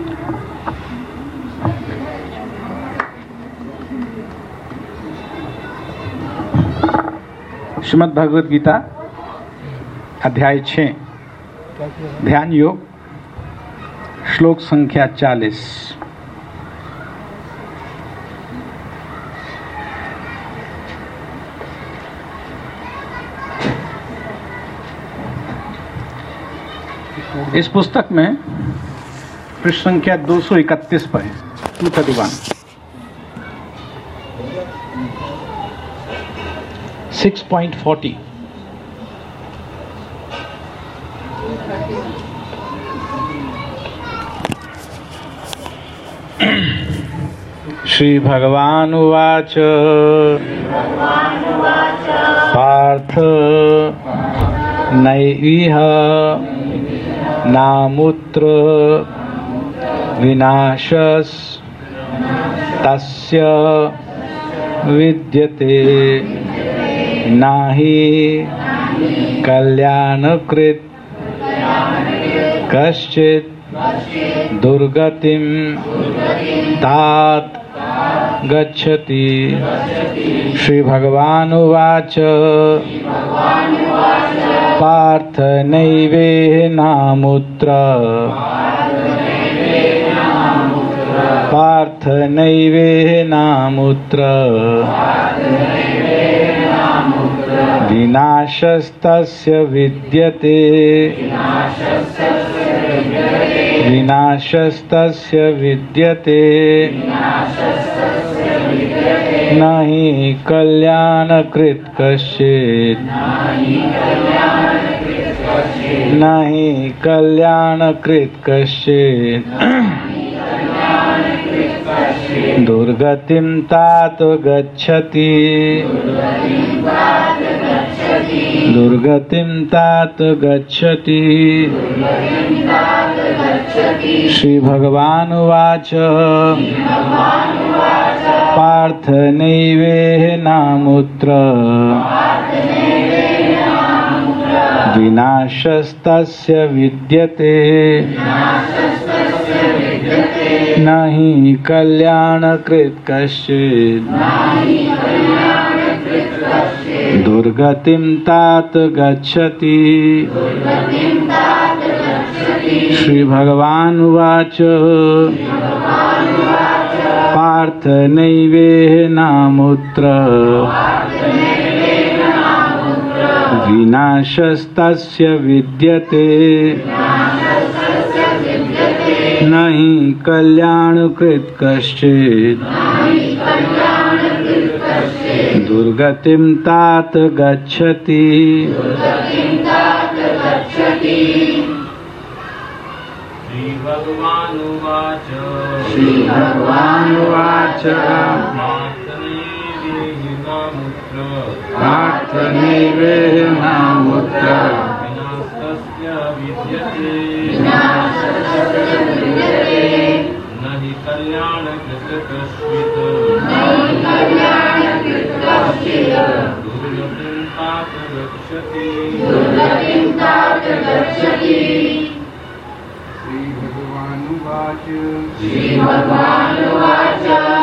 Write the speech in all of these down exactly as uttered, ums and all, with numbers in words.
श्रीमद् भगवद गीता अध्याय छः ध्यान योग श्लोक संख्या चालीस। इस पुस्तक में पृष्ठ संख्या दो सौ इकतीस पर है, two thirty one. Six point forty. Shri Bhagavan उवाच पार्थ नैव नामुत्र विनाशस् तस्य विद्यते नाहि कल्याणकृत् कश्चित् दुर्गतिं तात गच्छति। श्री भगवान उवाच पार्थ नैवेह नामुत्र पार्थ नैवेह नामुत्र विनाशस्तस्य विद्यते विनाशस्तस्य विद्यते न हि कल्याणकृत् कश्चित् न हि कल्याणकृत् कश्चित् दुर्गतिं तात गच्छति दुर्गतिं तात गच्छति। श्री भगवान उवाच पार्थ नैवेह नामुत्र विनाशस्तस्य विद्यते न हि कल्याणकृत् कश्चित् दुर्गतिं तात गच्छति। श्री भगवान उवाच पार्थ नैवेह नामुत्र विनाशस्तस्य विद्यते न हि कल्याणकृत् कश्चित् दुर्गतिं तात गच्छति। श्री भगवान उवाच श्री भगवान उवाच पार्थ नैवेह नामुत्र विनाशस्य विद्यते न हि कल्याणकृत् कश्चित् दुर्गतिं तात गच्छति। श्री भगवान उवाच श्री भगवान उवाच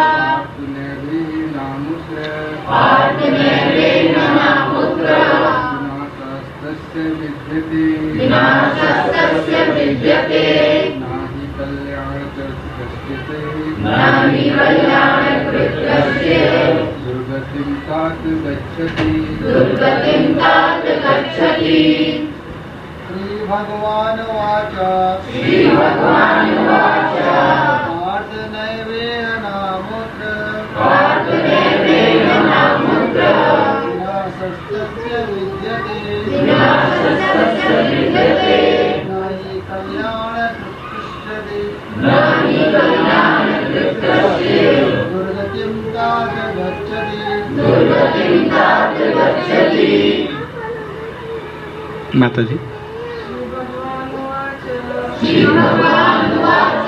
पार्थ नैवेह नामुत्र विनाशस्तस्य विद्यते विनाशस्तस्य विद्यते नाहि कल्याणकृत् कश्चित् नाहि कल्याणकृत् कश्चित् दुर्गतिं तात गच्छति दुर्गतिं तात गच्छति। श्री भगवान उवाच श्री भगवान उवाच पार्थ नैवेह नामुत्र पार्थ नैवेह नामुत्र विनाशस्तस्य विद्यते विनाशस्तस्य विद्यते नाहि कल्याणकृत् कश्चित् नाहि कल्याणकृत् कश्चित् दुर्गतिं तात गच्छति दुर्गतिं तात गच्छति। माता जी श्री भगवान उवाच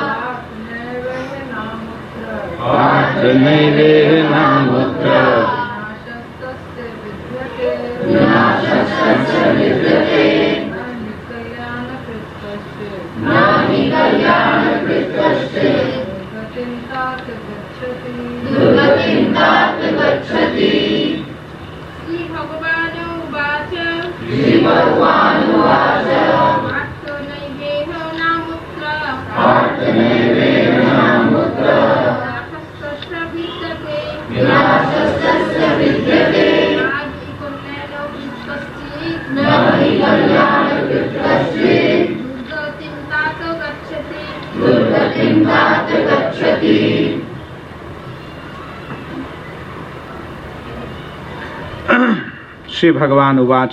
पार्थ नैवेह नामुत्र विनाशस्तस्य विद्यते नाहि कल्याणकृत् दुर्गतिं तात गच्छति। श्रीभगवानुवाच श्रीभगवानुवाच पार्थो नैवेह नामुत्र पार्थनैवेह नामुत्र राक्षसस्य विद्यते विनाशस्तस्य विद्यते नाधिकल्याणकृत् न हि कल्याणकृत् कश्चित् दुर्गतिं तात गच्छति। दुर्गतिं तात गच्छति। श्री भगवान उवाच,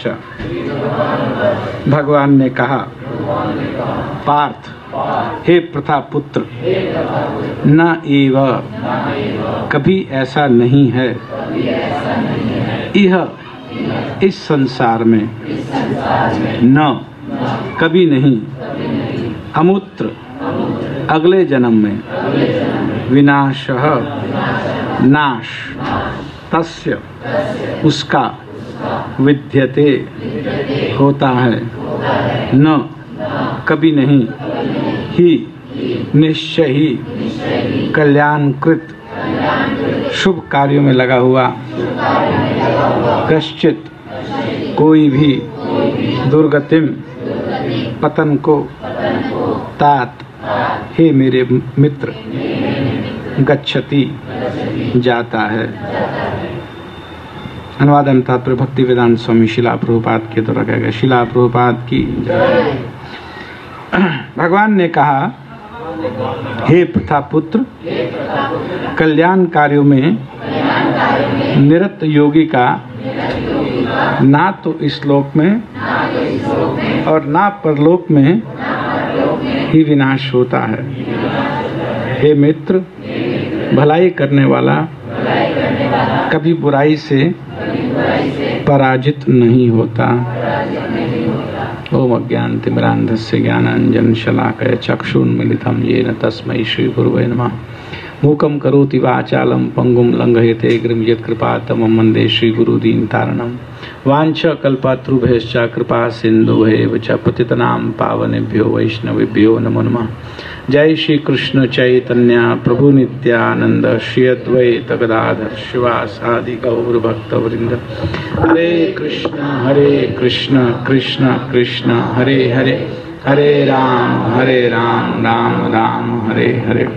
भगवान ने कहा, पार्थ, हे प्रथा पुत्र, न एव, कभी ऐसा नहीं है, यह इस संसार में, न कभी नहीं, अमूत्र अगले जन्म में, विनाशः नाश, तस्य उसका, विद्यते होता है, न कभी नहीं, ही निश्चय ही, कल्याणकृत शुभ कार्यों में लगा हुआ, कश्चित कोई भी, दुर्गतिम पतन को, तात हे मेरे मित्र, गच्छति जाता है। अनुवाद एवं तात्पर्य भक्ति वेदांत स्वामी शिला प्रभुपाद के द्वारा कहा गया। शिला प्रभुपाद की भगवान ने कहा, हे प्रथा पुत्र, कल्याण कार्यों में निरत योगी का ना तो इस लोक में और ना परलोक में ही विनाश होता है। हे मित्र, भलाई करने वाला कभी बुराई से पराजित नहीं होता। ओम अज्ञानतिमिरान्धस्य ज्ञानाञ्जन शलाकया चक्षुन्मीलितं येन तस्मै श्री गुरुवे नमः। मूकं करोति वाचालं पंगुं लंघयते गिरिं यत्कृपातमं वन्दे श्री गुरुदीनतारणं। वाञ्छाकल्पतरुभ्यश्च कृपा सिन्धुभ्येव च पतितनां पावनेभ्यो वैष्णवेभ्यो नमो नमः। जय श्री कृष्ण चैतन्य प्रभु नित्यानंद श्री अद्वैत गदाधर शिवासादि गौर भक्त वृंद। हरे कृष्ण हरे कृष्ण कृष्ण कृष्ण हरे हरे, हरे राम हरे राम राम राम हरे हरे।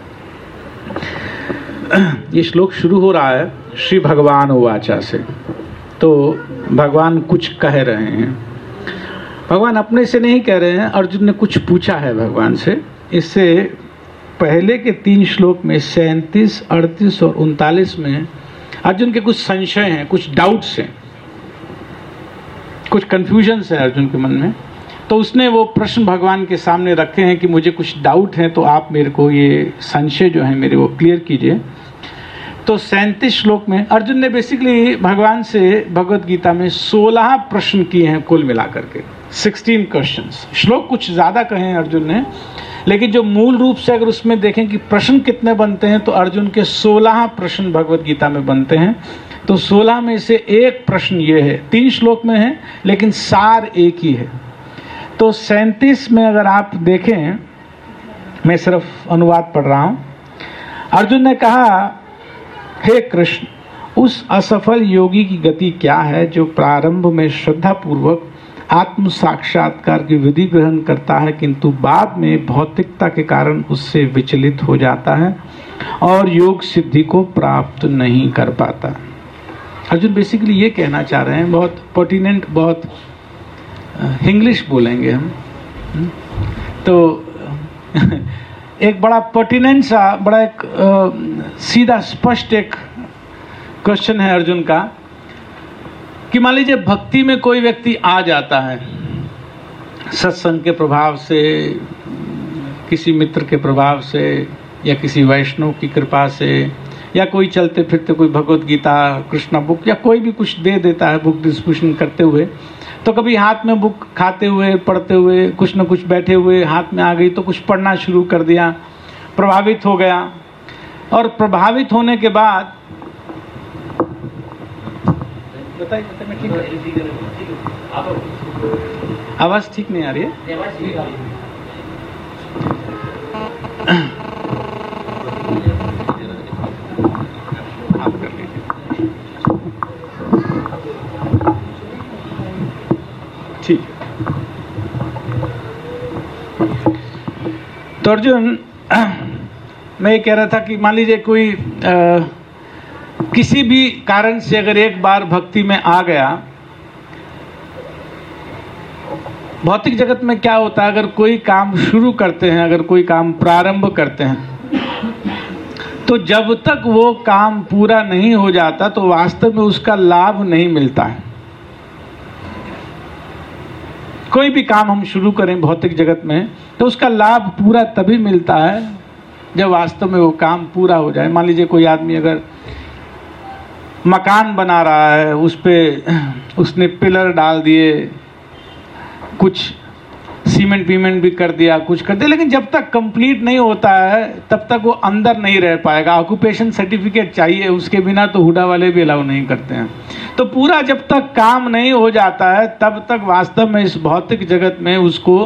ये श्लोक शुरू हो रहा है श्री भगवान उवाचा से। तो भगवान कुछ कह रहे हैं। भगवान अपने से नहीं कह रहे हैं, अर्जुन ने कुछ पूछा है भगवान से। इससे पहले के तीन श्लोक में सैंतीस, अड़तीस और उनतालीस में अर्जुन के कुछ संशय हैं, कुछ डाउट्स हैं, कुछ कंफ्यूजन्स है अर्जुन के मन में। तो उसने वो प्रश्न भगवान के सामने रखे हैं कि मुझे कुछ डाउट है, तो आप मेरे को ये संशय जो है मेरे वो क्लियर कीजिए। तो सैंतीस श्लोक में अर्जुन ने बेसिकली भगवान से भगवत गीता में सोलह प्रश्न किए हैं कुल मिलाकर के, सोलह क्वेश्चंस। श्लोक कुछ ज्यादा कहे हैं अर्जुन ने, लेकिन जो मूल रूप से अगर उसमें देखें कि प्रश्न कितने बनते हैं तो अर्जुन के सोलह प्रश्न भगवत गीता में बनते हैं। तो सोलह में से एक प्रश्न ये है, तीन श्लोक में है लेकिन सार एक ही है। तो सैंतीस में अगर आप देखें, मैं सिर्फ अनुवाद पढ़ रहा हूं। अर्जुन ने कहा, हे कृष्ण, उस असफल योगी की गति क्या है जो प्रारंभ में श्रद्धा पूर्वक आत्म साक्षात्कार की विधि ग्रहण करता है, किंतु बाद में भौतिकता के कारण उससे विचलित हो जाता है और योग सिद्धि को प्राप्त नहीं कर पाता। अर्जुन बेसिकली ये कहना चाह रहे हैं, बहुत पर्टिनेंट, बहुत इंग्लिश बोलेंगे हम। तो एक बड़ा पर्टिनेंट सा, बड़ा एक आ, सीधा स्पष्ट एक क्वेश्चन है अर्जुन का कि मान लीजिए भक्ति में कोई व्यक्ति आ जाता है, सत्संग के प्रभाव से, किसी मित्र के प्रभाव से, या किसी वैष्णव की कृपा से, या कोई चलते फिरते कोई भगवत गीता, कृष्णा बुक या कोई भी कुछ दे देता है बुक डिस्ट्रीब्यूशन करते हुए। तो कभी हाथ में बुक खाते हुए, पढ़ते हुए, कुछ न कुछ बैठे हुए हाथ में आ गई तो कुछ पढ़ना शुरू कर दिया, प्रभावित हो गया। और प्रभावित होने के बाद बताइए, मैं ठीक आवाज ठीक नहीं आ रही है। तो अर्जुन, मैं ये कह रहा था कि मान लीजिए कोई आ, किसी भी कारण से अगर एक बार भक्ति में आ गया, भौतिक जगत में क्या होता है, अगर कोई काम शुरू करते हैं, अगर कोई काम प्रारंभ करते हैं, तो जब तक वो काम पूरा नहीं हो जाता तो वास्तव में उसका लाभ नहीं मिलता है। कोई भी काम हम शुरू करें भौतिक जगत में तो उसका लाभ पूरा तभी मिलता है जब वास्तव में वो काम पूरा हो जाए। मान लीजिए कोई आदमी अगर मकान बना रहा है, उस पे उसने पिलर डाल दिए, कुछ सीमेंट पीमेंट भी कर दिया, कुछ कर दिया, लेकिन जब तक कंप्लीट नहीं होता है तब तक वो अंदर नहीं रह पाएगा। ऑक्यूपेशन सर्टिफिकेट चाहिए, उसके बिना तो हुडा वाले भी अलाउ नहीं करते हैं। तो पूरा जब तक काम नहीं हो जाता है तब तक वास्तव में इस भौतिक जगत में उसको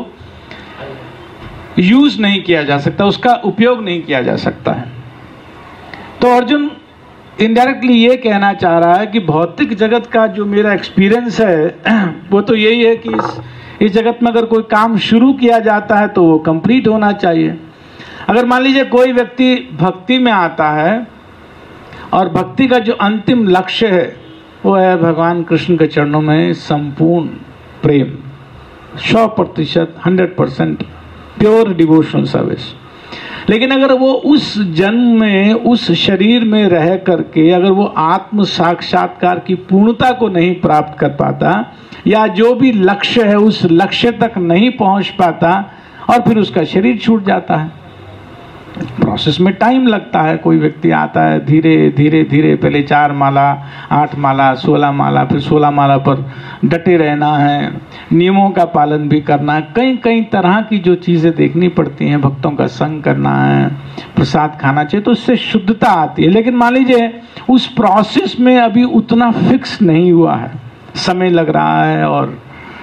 यूज नहीं किया जा सकता, उसका उपयोग नहीं किया जा सकता है। तो अर्जुन इनडायरेक्टली ये कहना चाह रहा है कि भौतिक जगत का जो मेरा एक्सपीरियंस है वो तो यही है कि इस इस जगत में अगर कोई काम शुरू किया जाता है तो वो कंप्लीट होना चाहिए। अगर मान लीजिए कोई व्यक्ति भक्ति में आता है और भक्ति का जो अंतिम लक्ष्य है वो है भगवान कृष्ण के चरणों में संपूर्ण प्रेम, सौ प्रतिशत hundred percent pure devotional service, लेकिन अगर वो उस जन्म में उस शरीर में रह करके अगर वो आत्म साक्षात्कार की पूर्णता को नहीं प्राप्त कर पाता या जो भी लक्ष्य है उस लक्ष्य तक नहीं पहुंच पाता और फिर उसका शरीर छूट जाता है। प्रोसेस में टाइम लगता है। कोई व्यक्ति आता है धीरे धीरे धीरे, पहले चार माला, आठ माला, सोलह माला, फिर सोलह माला पर डटे रहना है, नियमों का पालन भी करना है, कई कई तरह की जो चीजें देखनी पड़ती हैं, भक्तों का संग करना है, प्रसाद खाना चाहिए, तो उससे शुद्धता आती है। लेकिन मान लीजिए उस प्रोसेस में अभी उतना फिक्स नहीं हुआ है, समय लग रहा है और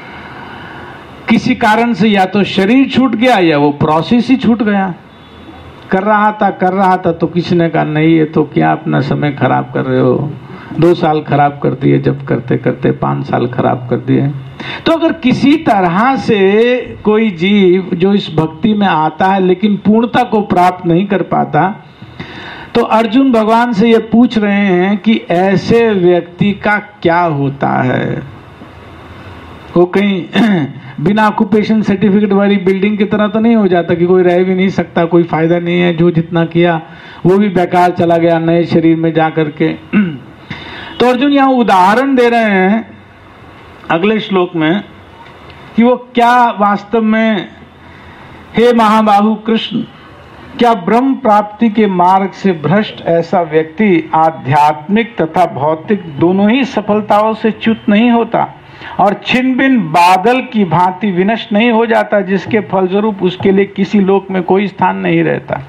किसी कारण से या तो शरीर छूट गया या वो प्रोसेस ही छूट गया। कर रहा था कर रहा था तो किसी ने कहा नहीं ये तो क्या अपना समय खराब कर रहे हो, दो साल खराब कर दिए, जब करते करते पांच साल खराब कर दिए। तो अगर किसी तरह से कोई जीव जो इस भक्ति में आता है लेकिन पूर्णता को प्राप्त नहीं कर पाता, तो अर्जुन भगवान से ये पूछ रहे हैं कि ऐसे व्यक्ति का क्या होता है। वो कहीं बिना ऑक्यूपेशन सर्टिफिकेट वाली बिल्डिंग की तरह तो नहीं हो जाता कि कोई रह भी नहीं सकता, कोई फायदा नहीं है, जो जितना किया वो भी बेकार चला गया नए शरीर में जा करके। तो अर्जुन यहाँ उदाहरण दे रहे हैं अगले श्लोक में कि वो क्या वास्तव में, हे महाबाहु कृष्ण, क्या ब्रह्म प्राप्ति के मार्ग से भ्रष्ट ऐसा व्यक्ति आध्यात्मिक तथा भौतिक दोनों ही सफलताओं से च्युत नहीं होता और छिन्न भिन्न बादल की भांति विनष्ट नहीं हो जाता, जिसके फलस्वरूप उसके लिए किसी लोक में कोई स्थान नहीं रहता।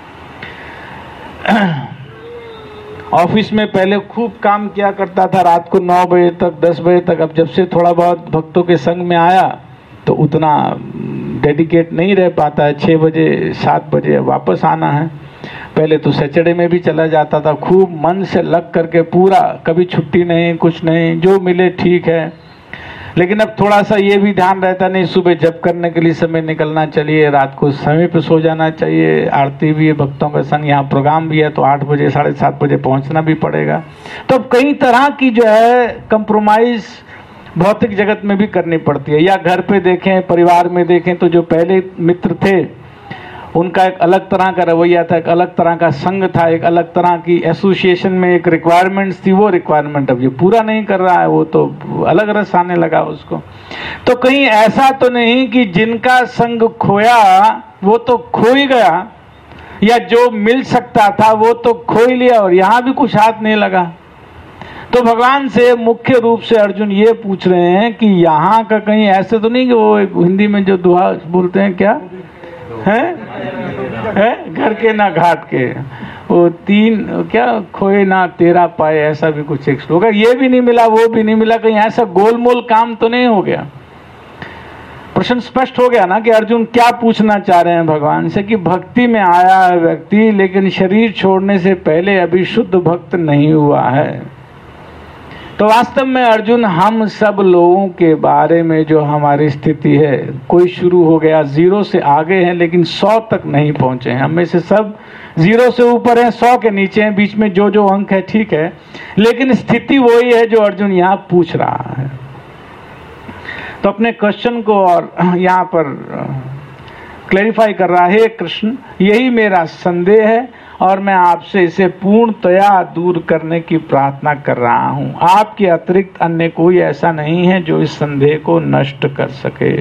ऑफिस में पहले खूब काम किया करता था, रात को नौ बजे तक, दस बजे तक। अब जब से थोड़ा बहुत भक्तों के संग में आया तो उतना डेडिकेट नहीं रह पाता है। छः बजे सात बजे वापस आना है। पहले तो सैटरडे में भी चला जाता था, खूब मन से लग करके पूरा, कभी छुट्टी नहीं, कुछ नहीं, जो मिले ठीक है। लेकिन अब थोड़ा सा ये भी ध्यान रहता नहीं, सुबह जप करने के लिए समय निकलना चाहिए, रात को समय पे सो जाना चाहिए, आरती भी है, भक्तों का संग, यहाँ प्रोग्राम भी है तो आठ बजे साढ़े सात बजे पहुँचना भी पड़ेगा। तो अब कई तरह की जो है कंप्रोमाइज भौतिक जगत में भी करनी पड़ती है। या घर पे देखें, परिवार में देखें तो जो पहले मित्र थे उनका एक अलग तरह का रवैया था, एक अलग तरह का संग था, एक अलग तरह की एसोसिएशन में एक रिक्वायरमेंट्स थी। वो रिक्वायरमेंट अब ये पूरा नहीं कर रहा है, वो तो अलग रस आने लगा उसको। तो कहीं ऐसा तो नहीं कि जिनका संग खोया वो तो खो ही गया, या जो मिल सकता था वो तो खो ही लिया और यहाँ भी कुछ हाथ नहीं लगा। तो भगवान से मुख्य रूप से अर्जुन ये पूछ रहे हैं कि यहाँ का कहीं ऐसे तो नहीं कि वो एक हिंदी में जो दुआ बोलते हैं, क्या है, है? घर के ना घाट के, वो तीन क्या खोए ना तेरा पाए, ऐसा भी कुछ एक श्लोक है। ये भी नहीं मिला, वो भी नहीं मिला, कहीं ऐसा गोलमोल काम तो नहीं हो गया। प्रश्न स्पष्ट हो गया ना कि अर्जुन क्या पूछना चाह रहे हैं भगवान से कि भक्ति में आया है व्यक्ति, लेकिन शरीर छोड़ने से पहले अभी शुद्ध भक्त नहीं हुआ है। तो वास्तव में अर्जुन, हम सब लोगों के बारे में जो हमारी स्थिति है, कोई शुरू हो गया जीरो से आगे है लेकिन सौ तक नहीं पहुंचे हैं। हम में से सब जीरो से ऊपर हैं, सौ के नीचे हैं, बीच में जो जो अंक है ठीक है, लेकिन स्थिति वही है जो अर्जुन यहाँ पूछ रहा है। तो अपने क्वेश्चन को और यहाँ पर क्लैरिफाई कर रहा है, हे कृष्ण, यही मेरा संदेह है और मैं आपसे इसे पूर्णतया दूर करने की प्रार्थना कर रहा हूं। आपके अतिरिक्त अन्य कोई ऐसा नहीं है जो इस संदेह को नष्ट कर सके।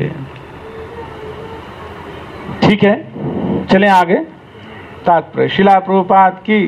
ठीक है, चलें आगे। तात्पर्य शिला प्रभुपाद की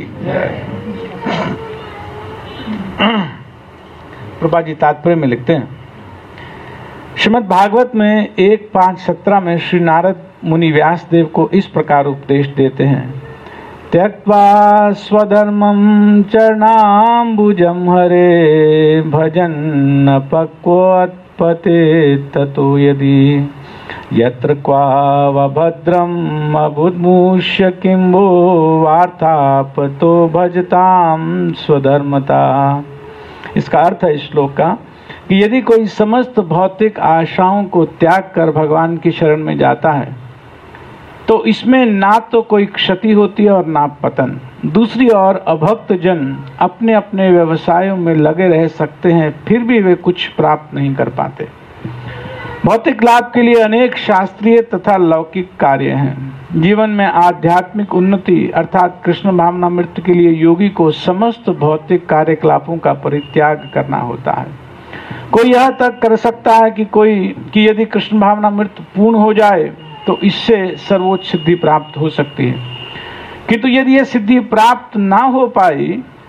प्रभुपाद जी तात्पर्य में लिखते हैं, श्रीमद् भागवत में एक पांच सत्रह में श्री नारद मुनि व्यास देव को इस प्रकार उपदेश देते हैं, त्यक्त्वा स्वधर्मं चरणाम्बुजं हरे भजन् पक्वोत्पते ततो यदि यत्र क्वा भद्रम् अबुद्मुष्य किम्बो वार्तापतो भजतां स्वधर्मता। इसका अर्थ है इस श्लोक का कि यदि कोई समस्त भौतिक आशाओं को त्याग कर भगवान की शरण में जाता है तो इसमें ना तो कोई क्षति होती है और ना पतन। दूसरी ओर अभक्त जन अपने अपने व्यवसायों में लगे रह सकते हैं, फिर भी वे कुछ प्राप्त नहीं कर पाते। भौतिक लाभ के लिए अनेक शास्त्रीय तथा लौकिक कार्य हैं। जीवन में आध्यात्मिक उन्नति अर्थात कृष्ण भावनामृत के लिए योगी को समस्त भौतिक कार्यकलापों का परित्याग करना होता है। कोई यह तक कर सकता है कि कोई कि यदि कृष्ण भावनामृत पूर्ण हो जाए तो इससे सर्वोच्च सिद्धि प्राप्त हो सकती है, किंतु यदि यह सिद्धि प्राप्त ना हो पाई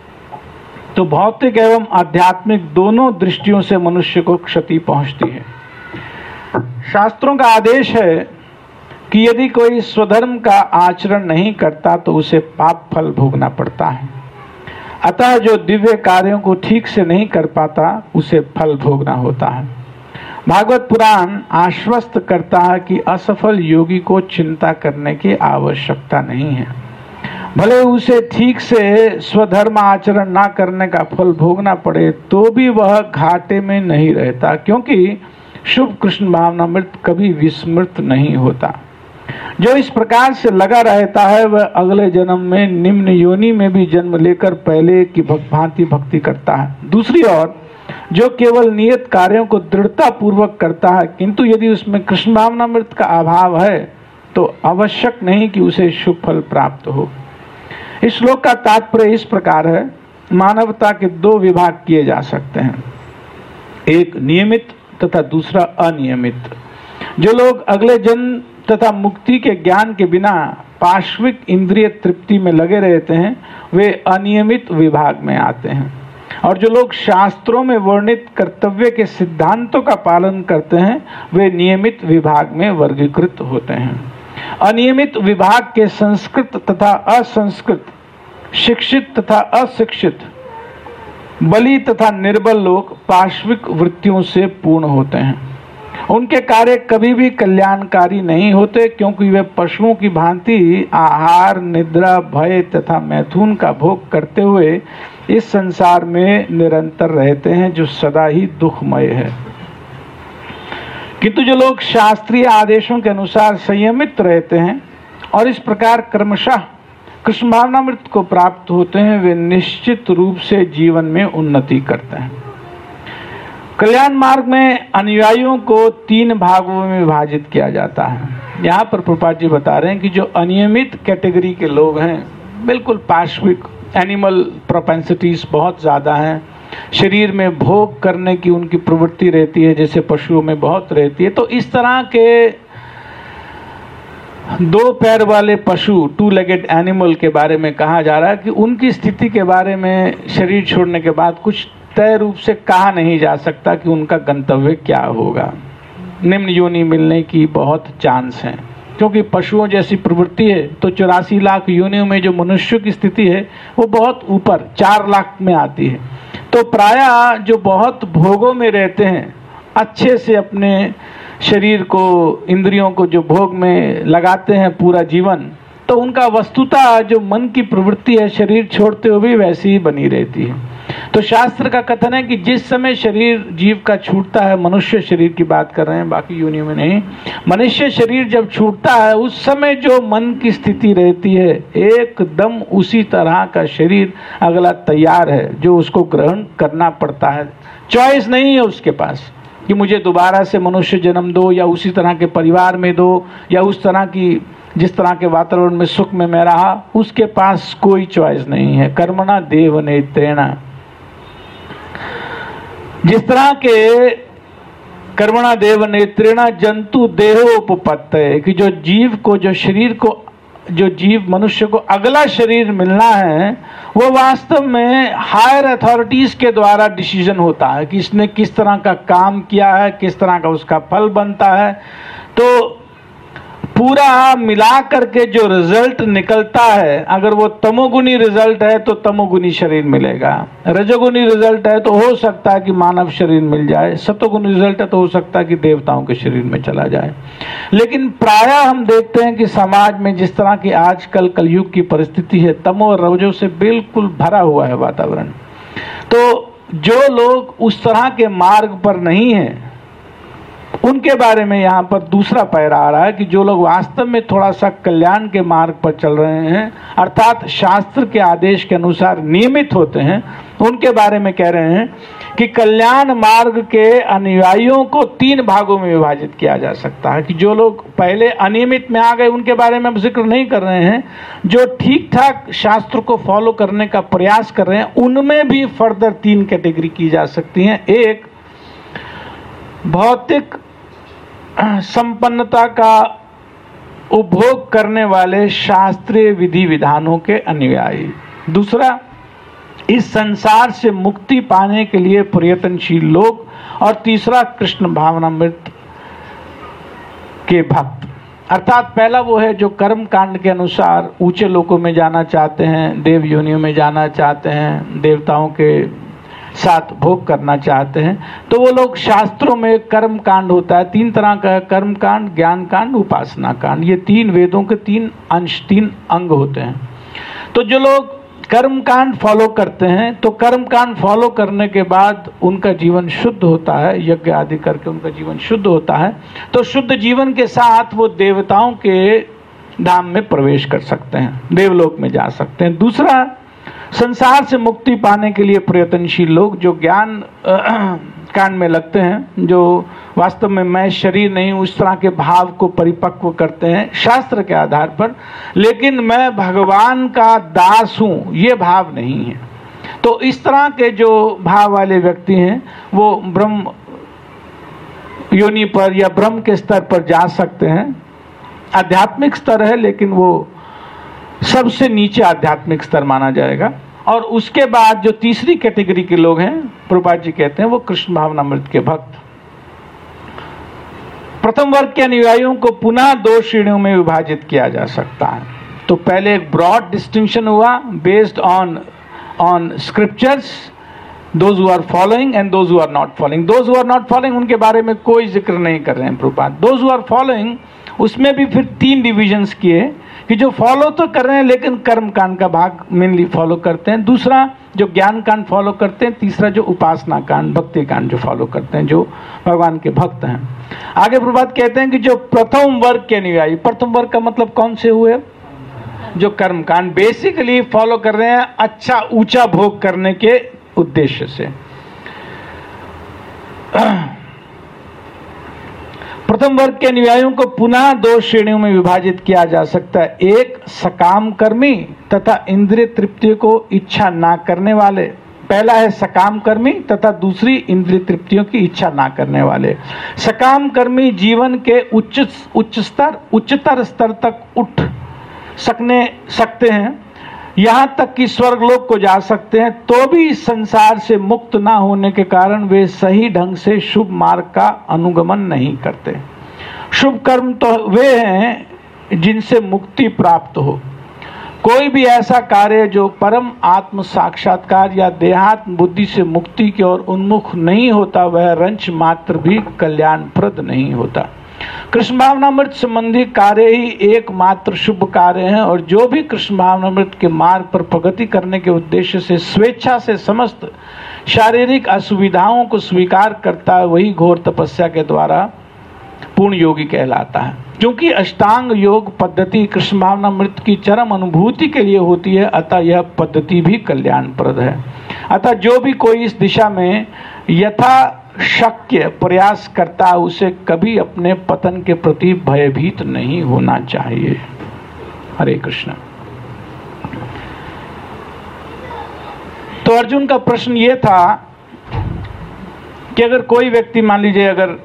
तो भौतिक एवं आध्यात्मिक दोनों दृष्टियों से मनुष्य को क्षति पहुंचती है। शास्त्रों का आदेश है कि यदि कोई स्वधर्म का आचरण नहीं करता तो उसे पाप फल भोगना पड़ता है। अतः जो दिव्य कार्यों को ठीक से नहीं कर पाता उसे फल भोगना होता है। भागवत पुराण आश्वस्त करता है कि असफल योगी को चिंता करने की आवश्यकता नहीं है। भले उसे ठीक से स्वधर्म आचरण ना करने का फल भोगना पड़े तो भी वह घाटे में नहीं रहता, क्योंकि शुभ कृष्ण भावनामृत कभी विस्मृत नहीं होता। जो इस प्रकार से लगा रहता है वह अगले जन्म में निम्न योनि में भी जन्म लेकर पहले की भांति भक्ति करता है। दूसरी ओर जो केवल नियत कार्यों को दृढ़ता पूर्वक करता है किंतु यदि उसमें कृष्ण भावनामृत का अभाव है तो आवश्यक नहीं कि उसे शुभ फल प्राप्त हो। इस श्लोक का तात्पर्य इस प्रकार है, मानवता के दो विभाग किए जा सकते हैं, एक नियमित तथा दूसरा अनियमित। जो लोग अगले जन्म तथा मुक्ति के ज्ञान के बिना पार्श्विक इंद्रिय तृप्ति में लगे रहते हैं वे अनियमित विभाग में आते हैं, और जो लोग शास्त्रों में वर्णित कर्तव्य के सिद्धांतों का पालन करते हैं वे नियमित विभाग में वर्गीकृत होते हैं। अनियमित विभाग के संस्कृत तथा असंस्कृत, शिक्षित तथा अशिक्षित, बली तथा निर्बल लोग पार्श्विक वृत्तियों से पूर्ण होते हैं। उनके कार्य कभी भी कल्याणकारी नहीं होते, क्योंकि वे पशुओं की भांति आहार, निद्रा, भय तथा मैथुन का भोग करते हुए इस संसार में निरंतर रहते हैं जो सदा ही दुखमय है। किंतु जो लोग शास्त्रीय आदेशों के अनुसार संयमित रहते हैं और इस प्रकार क्रमशः कृष्ण भावनामृत को प्राप्त होते हैं वे निश्चित रूप से जीवन में उन्नति करते हैं। कल्याण मार्ग में अनुयायियों को तीन भागों में विभाजित किया जाता है। यहाँ पर प्रभुपाद जी बता रहे हैं कि जो अनियमित कैटेगरी के लोग हैं, बिल्कुल पार्श्विक, एनिमल प्रोपेंसिटीज बहुत ज़्यादा हैं, शरीर में भोग करने की उनकी प्रवृत्ति रहती है जैसे पशुओं में बहुत रहती है। तो इस तरह के दो पैर वाले पशु, टू लेगेड एनिमल के बारे में कहा जा रहा है कि उनकी स्थिति के बारे में शरीर छोड़ने के बाद कुछ तय रूप से कहा नहीं जा सकता कि उनका गंतव्य क्या होगा। निम्न योनि मिलने की बहुत चांस है, क्योंकि पशुओं जैसी प्रवृत्ति है तो चौरासी लाख योनियों में जो मनुष्यों की स्थिति है वो बहुत ऊपर चार लाख में आती है। तो प्रायः जो बहुत भोगों में रहते हैं, अच्छे से अपने शरीर को, इंद्रियों को जो भोग में लगाते हैं पूरा जीवन, तो उनका वस्तुतः जो मन की प्रवृत्ति है शरीर छोड़ते हुए भी वैसी ही बनी रहती है। तो शास्त्र का कथन है कि जिस समय शरीर जीव का छूटता है, मनुष्य शरीर की बात कर रहे हैं, बाकी योनियों में नहीं, मनुष्य शरीर जब छूटता है उस समय जो मन की स्थिति रहती है एकदम उसी तरह का शरीर अगला तैयार है जो उसको ग्रहण करना पड़ता है। चॉइस नहीं है उसके पास कि मुझे दोबारा से मनुष्य जन्म दो या उसी तरह के परिवार में दो या उस तरह की जिस तरह के वातावरण में सुख में मैं रहा, उसके पास कोई चॉइस नहीं है। कर्मणा देव नेत्रेणा, जिस तरह के कर्मणा देव नेत्रेणा जंतु देहोपपत्तये, कि जो जीव को, जो शरीर को, जो जीव मनुष्य को अगला शरीर मिलना है वो वास्तव में हायर अथॉरिटीज के द्वारा डिसीजन होता है कि इसने किस तरह का काम किया है, किस तरह का उसका फल बनता है। तो पूरा मिला करके जो रिजल्ट निकलता है, अगर वो तमोगुनी रिजल्ट है तो तमोगुनी शरीर मिलेगा, रजोगुनी रिजल्ट है तो हो सकता है कि मानव शरीर मिल जाए, सतोगुनी रिजल्ट है तो हो सकता है कि देवताओं के शरीर में चला जाए। लेकिन प्रायः हम देखते हैं कि समाज में जिस तरह की आजकल कलयुग की परिस्थिति है, तमो और रजो से बिल्कुल भरा हुआ है वातावरण। तो जो लोग उस तरह के मार्ग पर नहीं है उनके बारे में यहाँ पर दूसरा पैरा आ रहा है कि जो लोग वास्तव में थोड़ा सा कल्याण के मार्ग पर चल रहे हैं, अर्थात शास्त्र के आदेश के अनुसार नियमित होते हैं, उनके बारे में कह रहे हैं कि कल्याण मार्ग के अनुयायियों को तीन भागों में विभाजित किया जा सकता है। कि जो लोग पहले अनियमित में आ गए उनके बारे में हम जिक्र नहीं कर रहे हैं, जो ठीक ठाक शास्त्र को फॉलो करने का प्रयास कर रहे हैं उनमें भी फर्दर तीन कैटेगरी की जा सकती हैं। एक, भौतिक संपन्नता का उपभोग करने वाले शास्त्रीय विधि विधानों के अनुयायी। दूसरा, इस संसार से मुक्ति पाने के लिए प्रयत्नशील लोग। और तीसरा, कृष्ण भावनामृत के भक्त। अर्थात पहला वो है जो कर्म कांड के अनुसार ऊंचे लोकों में जाना चाहते हैं, देव योनियों में जाना चाहते हैं, देवताओं के साथ भोग करना चाहते हैं। तो वो लोग, शास्त्रों में कर्म कांड होता है, तीन तरह का कर्म कांड, ज्ञान कांड, उपासना कांड, ये तीन वेदों के तीन अंश, तीन अंग होते हैं। तो जो लोग कर्म कांड फॉलो करते हैं, तो कर्म कांड फॉलो करने के बाद उनका जीवन शुद्ध होता है, यज्ञ आदि करके उनका जीवन शुद्ध होता है। तो शुद्ध जीवन के साथ वो देवताओं के धाम में प्रवेश कर सकते हैं, देवलोक में जा सकते हैं। दूसरा, संसार से मुक्ति पाने के लिए प्रयत्नशील लोग जो ज्ञान कांड में लगते हैं, जो वास्तव में मैं शरीर नहीं, उस तरह के भाव को परिपक्व करते हैं शास्त्र के आधार पर, लेकिन मैं भगवान का दास हूं, ये भाव नहीं है। तो इस तरह के जो भाव वाले व्यक्ति हैं वो ब्रह्म योनि पर या ब्रह्म के स्तर पर जा सकते हैं। आध्यात्मिक स्तर है लेकिन वो सबसे नीचे आध्यात्मिक स्तर माना जाएगा। और उसके बाद जो तीसरी कैटेगरी के लोग हैं, प्रभुपाद जी कहते हैं, वो कृष्ण भावनामृत के भक्त। प्रथम वर्ग के अनुयायियों को पुनः दो श्रेणियों में विभाजित किया जा सकता है। तो पहले एक ब्रॉड डिस्टिंक्शन हुआ based on on scriptures, those who are following and those who are not following. Those who are not following उनके बारे में कोई जिक्र नहीं कर रहे हैं Prabhupada. Those who are following, उसमें भी फिर तीन डिविजन्स किए कि जो फॉलो तो कर रहे हैं लेकिन कर्म कांड का भाग मेनली फॉलो करते हैं। दूसरा, जो ज्ञान कांड फॉलो करते हैं। तीसरा, जो उपासना कांड, भक्ति कांड जो फॉलो करते हैं, जो भगवान के भक्त हैं। आगे प्रभुपाद कहते हैं कि जो प्रथम वर्ग के अनुयायी, प्रथम वर्ग का मतलब कौन से हुए? जो कर्म कांड बेसिकली फॉलो कर रहे हैं अच्छा ऊंचा भोग करने के उद्देश्य से। प्रथम वर्ग के अनुयायियों को पुनः दो श्रेणियों में विभाजित किया जा सकता है। एक, सकाम कर्मी तथा इंद्रिय तृप्ति को इच्छा ना करने वाले। पहला है सकाम कर्मी तथा दूसरी इंद्रिय तृप्तियों की इच्छा ना करने वाले। सकाम कर्मी जीवन के उच्च उच्च स्तर उच्चतर स्तर तक उठ सकने सकते हैं, यहाँ तक कि स्वर्गलोक को जा सकते हैं, तो भी इस संसार से मुक्त ना होने के कारण वे सही ढंग से शुभ मार्ग का अनुगमन नहीं करते। शुभ कर्म तो वे हैं जिनसे मुक्ति प्राप्त हो। कोई भी ऐसा कार्य जो परम आत्म साक्षात्कार या देहात्म बुद्धि से मुक्ति की ओर उन्मुख नहीं होता, वह रंच मात्र भी कल्याणप्रद नहीं होता। कृष्ण भावनामृत संबंधी कार्य ही एकमात्र शुभ कार्य हैं, और जो भी कृष्ण भावनामृत के मार्ग पर प्रगति करने के उद्देश्य से स्वेच्छा से समस्त शारीरिक असुविधाओं को स्वीकार करता है, वही घोर तपस्या के द्वारा पूर्ण योगी कहलाता है। क्योंकि अष्टांग योग पद्धति कृष्ण भावनामृत की चरम अनुभूति के लिए होती है, अतः यह पद्धति भी कल्याणप्रद है। अतः जो भी कोई इस दिशा में यथा शक्य प्रयास करता है, उसे कभी अपने पतन के प्रति भयभीत नहीं होना चाहिए। हरे कृष्ण। तो अर्जुन का प्रश्न ये था कि अगर कोई व्यक्ति, मान लीजिए, अगर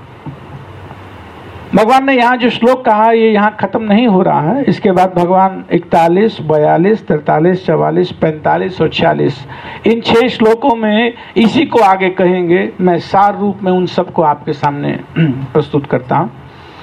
भगवान ने यहाँ जो श्लोक कहा ये यहाँ खत्म नहीं हो रहा है, इसके बाद भगवान इकतालीस, बयालीस, तैतालीस, चवालीस, पैंतालीस और छियालीस, इन छह श्लोकों में इसी को आगे कहेंगे। मैं सार रूप में उन सबको आपके सामने प्रस्तुत करता हूँ।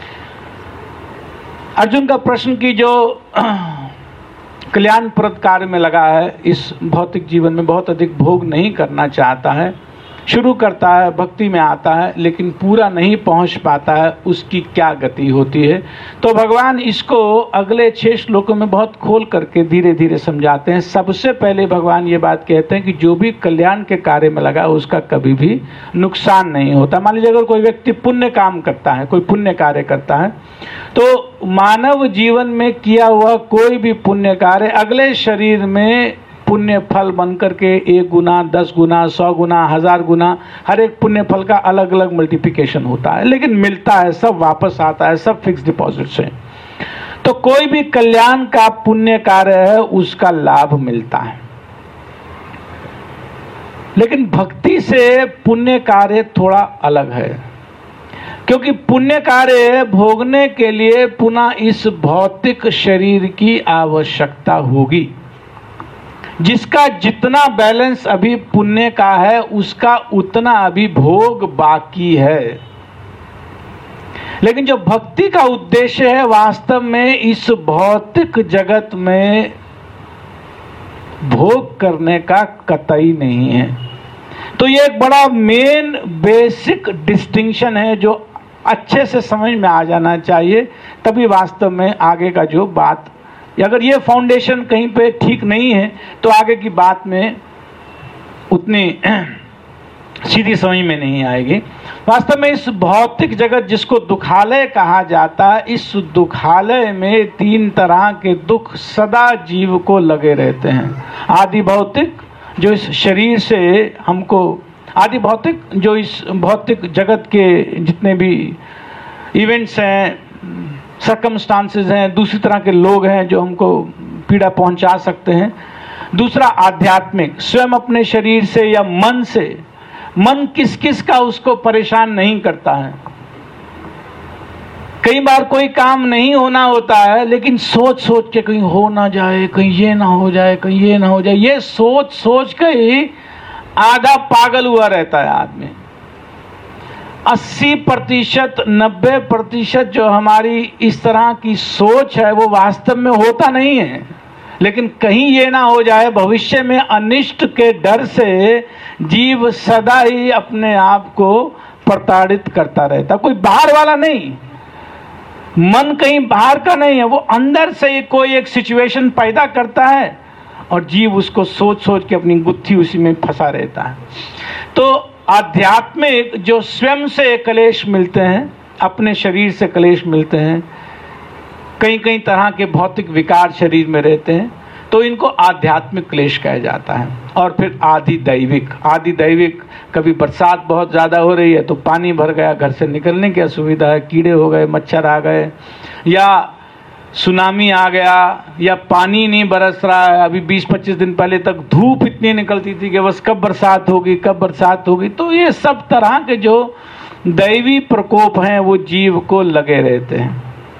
अर्जुन का प्रश्न की जो कल्याणप्रद कार्य में लगा है, इस भौतिक जीवन में बहुत अधिक भोग नहीं करना चाहता है, शुरू करता है, भक्ति में आता है, लेकिन पूरा नहीं पहुंच पाता है, उसकी क्या गति होती है। तो भगवान इसको अगले छह श्लोकों में बहुत खोल करके धीरे धीरे समझाते हैं। सबसे पहले भगवान ये बात कहते हैं कि जो भी कल्याण के कार्य में लगा उसका कभी भी नुकसान नहीं होता। मान लीजिए अगर कोई व्यक्ति पुण्य काम करता है, कोई पुण्य कार्य करता है, तो मानव जीवन में किया हुआ कोई भी पुण्य कार्य अगले शरीर में पुण्य फल बनकर के एक गुना, दस गुना, सौ गुना, हजार गुना, हर एक पुण्य फल का अलग अलग मल्टीप्लिकेशन होता है, लेकिन मिलता है, सब वापस आता है, सब फिक्स डिपॉजिट से। तो कोई भी कल्याण का पुण्य कार्य है उसका लाभ मिलता है, लेकिन भक्ति से पुण्य कार्य थोड़ा अलग है, क्योंकि पुण्य कार्य भोगने के लिए पुनः इस भौतिक शरीर की आवश्यकता होगी। जिसका जितना बैलेंस अभी पुण्य का है उसका उतना अभी भोग बाकी है। लेकिन जो भक्ति का उद्देश्य है वास्तव में इस भौतिक जगत में भोग करने का कतई नहीं है। तो ये एक बड़ा मेन बेसिक डिस्टिंक्शन है जो अच्छे से समझ में आ जाना चाहिए, तभी वास्तव में आगे का जो बात, अगर ये फाउंडेशन कहीं पे ठीक नहीं है तो आगे की बात में उतनी सीधी समझ में नहीं आएगी। वास्तव में इस भौतिक जगत जिसको दुखालय कहा जाता है, इस दुखालय में तीन तरह के दुख सदा जीव को लगे रहते हैं। आदि भौतिक जो इस शरीर से हमको, आदि भौतिक जो इस भौतिक जगत के जितने भी इवेंट्स हैं, सर्कमस्टांसेस हैं, दूसरी तरह के लोग हैं जो हमको पीड़ा पहुंचा सकते हैं। दूसरा आध्यात्मिक, स्वयं अपने शरीर से या मन से, मन किस किस का उसको परेशान नहीं करता है। कई बार कोई काम नहीं होना होता है लेकिन सोच सोच के कहीं हो ना जाए, कहीं ये ना हो जाए, कहीं ये ना हो जाए, ये सोच सोच के ही आधा पागल हुआ रहता है आदमी। अस्सी प्रतिशत नब्बे प्रतिशत जो हमारी इस तरह की सोच है वो वास्तव में होता नहीं है, लेकिन कहीं ये ना हो जाए भविष्य में अनिष्ट के डर से जीव सदा ही अपने आप को प्रताड़ित करता रहता। कोई बाहर वाला नहीं, मन कहीं बाहर का नहीं है, वो अंदर से कोई एक सिचुएशन पैदा करता है और जीव उसको सोच सोच के अपनी गुत्थी उसी में फंसा रहता है। तो आध्यात्मिक जो स्वयं से क्लेश मिलते हैं, अपने शरीर से क्लेश मिलते हैं, कई कई तरह के भौतिक विकार शरीर में रहते हैं, तो इनको आध्यात्मिक क्लेश कहा जाता है। और फिर आदि दैविक, आदि दैविक कभी बरसात बहुत ज़्यादा हो रही है तो पानी भर गया, घर से निकलने की असुविधा है, कीड़े हो गए, मच्छर आ गए, या सुनामी आ गया, या पानी नहीं बरस रहा है। अभी बीस पच्चीस दिन पहले तक धूप इतनी निकलती थी कि बस कब बरसात होगी कब बरसात होगी। तो ये सब तरह के जो दैवी प्रकोप हैं वो जीव को लगे रहते हैं।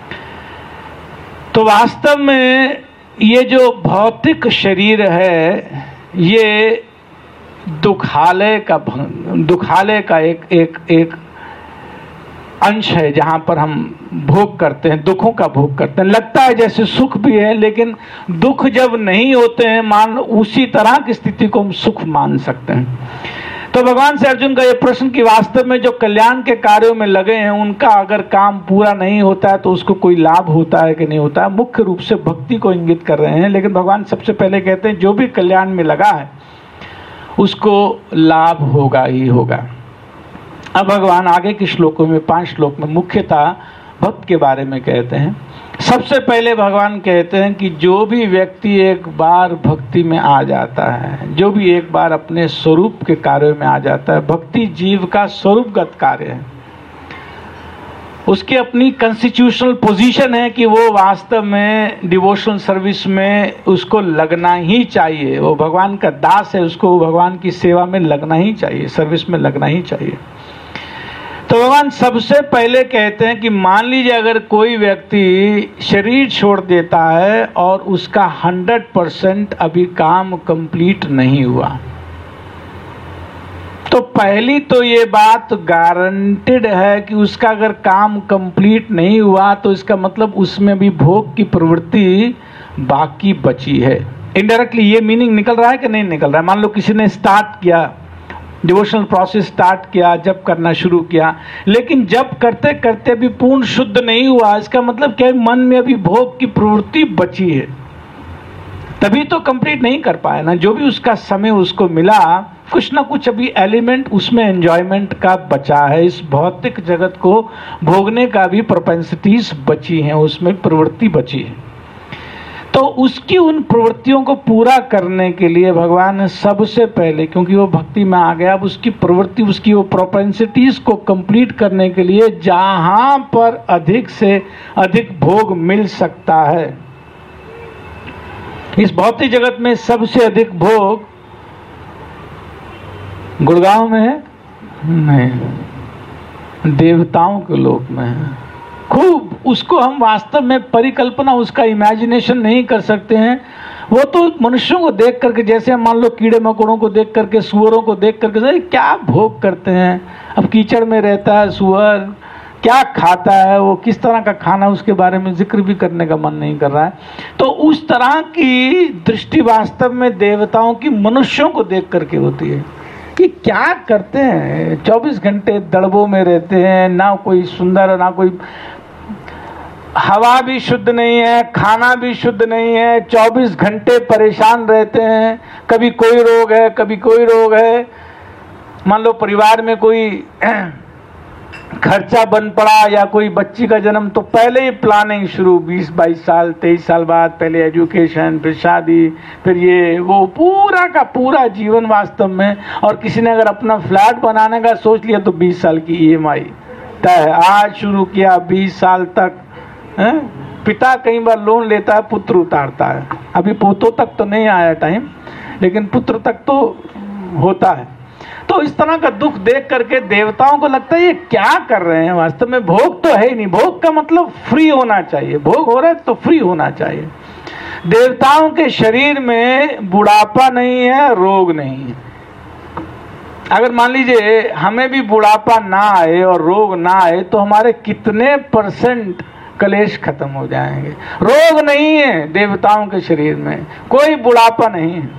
तो वास्तव में ये जो भौतिक शरीर है ये दुखालय का दुखालय का एक एक एक अंश है, जहां पर हम भोग करते हैं, दुखों का भोग करते हैं। लगता है जैसे सुख भी है, लेकिन दुख जब नहीं होते हैं मान उसी तरह की स्थिति को हम सुख मान सकते हैं। तो भगवान से अर्जुन का ये प्रश्न कि वास्तव में जो कल्याण के कार्यों में लगे हैं उनका अगर काम पूरा नहीं होता है तो उसको कोई लाभ होता है कि नहीं होता है, मुख्य रूप से भक्ति को इंगित कर रहे हैं। लेकिन भगवान सबसे पहले कहते हैं जो भी कल्याण में लगा है उसको लाभ होगा ही होगा। अब भगवान आगे के श्लोकों में, पांच श्लोक में मुख्यतः भक्त के बारे में कहते हैं। सबसे पहले भगवान कहते हैं कि जो भी व्यक्ति एक बार भक्ति में आ जाता है, जो भी एक बार अपने स्वरूप के कार्यों में आ जाता है, भक्ति जीव का स्वरूपगत कार्य है, उसकी अपनी कॉन्स्टिट्यूशनल पोजीशन है कि वो वास्तव में डिवोशनल सर्विस में उसको लगना ही चाहिए। वो भगवान का दास है, उसको भगवान की सेवा में लगना ही चाहिए, सर्विस में लगना ही चाहिए। तो भगवान सबसे पहले कहते हैं कि मान लीजिए अगर कोई व्यक्ति शरीर छोड़ देता है और उसका हंड्रेड परसेंट अभी काम कंप्लीट नहीं हुआ, तो पहली तो ये बात गारंटेड है कि उसका अगर काम कंप्लीट नहीं हुआ तो इसका मतलब उसमें भी भोग की प्रवृत्ति बाकी बची है। इनडायरेक्टली ये मीनिंग निकल रहा है कि नहीं निकल रहा है। मान लो किसी ने स्टार्ट किया, डिवोशनल प्रोसेस स्टार्ट किया, जब करना शुरू किया, लेकिन जब करते करते भी पूर्ण शुद्ध नहीं हुआ, इसका मतलब क्या है, मन में अभी भोग की प्रवृत्ति बची है, तभी तो कंप्लीट नहीं कर पाया ना। जो भी उसका समय उसको मिला, कुछ ना कुछ अभी एलिमेंट उसमें एंजॉयमेंट का बचा है, इस भौतिक जगत को भोगने का भी प्रोपेंसिटीज बची हैं, उसमें प्रवृत्ति बची है। तो उसकी उन प्रवृत्तियों को पूरा करने के लिए भगवान सबसे पहले, क्योंकि वो भक्ति में आ गया, अब उसकी प्रवृत्ति, उसकी वो प्रोपेंसिटीज को कंप्लीट करने के लिए जहां पर अधिक से अधिक भोग मिल सकता है, इस भौतिक जगत में सबसे अधिक भोग गुड़गांव में है नहीं, देवताओं के लोक में है। खूब उसको हम वास्तव में परिकल्पना, उसका इमेजिनेशन नहीं कर सकते हैं। वो तो मनुष्यों को देख करके, जैसे हम मान लो कीड़े मकोड़ों को देख करके, सुअरों को देख करके क्या भोग करते हैं। अब कीचड़ में रहता है सुअर, क्या खाता है वो, किस तरह का खाना, उसके बारे में जिक्र भी करने का मन नहीं कर रहा है। तो उस तरह की दृष्टि वास्तव में देवताओं की मनुष्यों को देख करके होती है कि क्या करते हैं, चौबीस घंटे दड़बों में रहते हैं, ना कोई सुंदर, ना कोई हवा भी शुद्ध नहीं है, खाना भी शुद्ध नहीं है, चौबीस घंटे परेशान रहते हैं, कभी कोई रोग है, कभी कोई रोग है। मान लो परिवार में कोई खर्चा बन पड़ा या कोई बच्ची का जन्म, तो पहले ही प्लानिंग शुरू, बीस बाईस साल तेईस साल बाद, पहले एजुकेशन, फिर शादी, फिर ये वो, पूरा का पूरा जीवन वास्तव में। और किसी ने अगर अपना फ्लैट बनाने का सोच लिया तो बीस साल की ई एम आई तय, आज शुरू किया बीस साल तक है? पिता कई बार लोन लेता है, पुत्र उतारता है। अभी पोतों तक तो नहीं आया टाइम, लेकिन पुत्र तक तो होता है। तो इस तरह का दुख देख करके देवताओं को लगता है ये क्या कर रहे हैं, वास्तव में भोग तो है ही नहीं। भोग का मतलब फ्री होना चाहिए, भोग हो रहा है तो फ्री होना चाहिए। देवताओं के शरीर में बुढ़ापा नहीं है, रोग नहीं है। अगर मान लीजिए हमें भी बुढ़ापा ना आए और रोग ना आए तो हमारे कितने परसेंट कलेश खत्म हो जाएंगे। रोग नहीं है देवताओं के शरीर में, कोई बुढ़ापा नहीं है।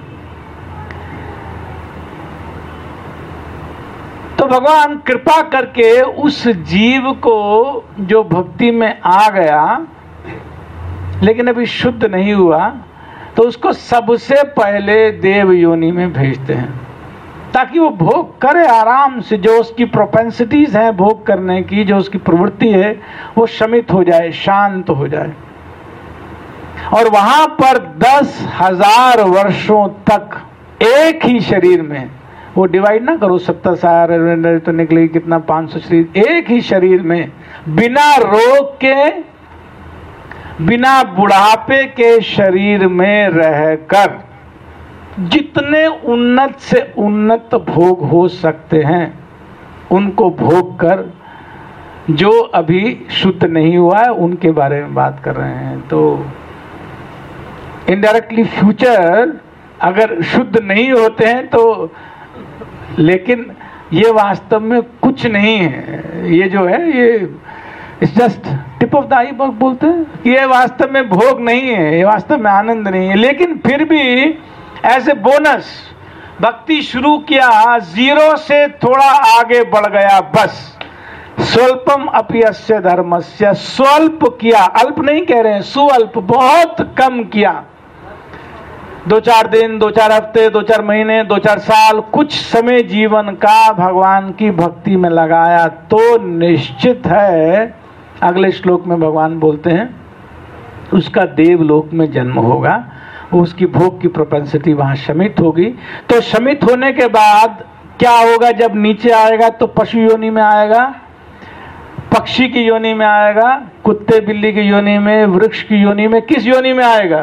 तो भगवान कृपा करके उस जीव को जो भक्ति में आ गया लेकिन अभी शुद्ध नहीं हुआ, तो उसको सबसे पहले देव योनि में भेजते हैं ताकि वो भोग करे आराम से। जो उसकी प्रोपेंसिटीज हैं भोग करने की, जो उसकी प्रवृत्ति है, वो शमित हो जाए, शांत हो जाए। और वहां पर दस हजार वर्षों तक एक ही शरीर में, वो डिवाइड ना करो, सत्तर साल तो निकलेगी कितना, पांच सौ शरीर, एक ही शरीर में बिना रोग के, बिना बुढ़ापे के शरीर में रहकर जितने उन्नत से उन्नत भोग हो सकते हैं उनको भोग कर, जो अभी शुद्ध नहीं हुआ है उनके बारे में बात कर रहे हैं। तो इनडायरेक्टली फ्यूचर अगर शुद्ध नहीं होते हैं तो, लेकिन ये वास्तव में कुछ नहीं है। ये जो है ये it's just tip of the iceberg बोलते हैं, ये वास्तव में भोग नहीं है, ये वास्तव में आनंद नहीं है। लेकिन फिर भी एज ए बोनस भक्ति शुरू किया, जीरो से थोड़ा आगे बढ़ गया, बस स्वल्पम अपि अस्य धर्मस्य, स्वल्प किया, अल्प नहीं कह रहे हैं, स्वल्प, बहुत कम किया, दो चार दिन, दो चार हफ्ते, दो चार महीने, दो चार साल, कुछ समय जीवन का भगवान की भक्ति में लगाया तो निश्चित है, अगले श्लोक में भगवान बोलते हैं, उसका देवलोक में जन्म होगा, उसकी भोग की प्रोपेंसिटी वहां शमित होगी। तो शमित होने के बाद क्या होगा? जब नीचे आएगा तो पशु योनि में आएगा, पक्षी की योनि में आएगा, कुत्ते बिल्ली की योनि में, वृक्ष की योनि में, किस योनि में आएगा?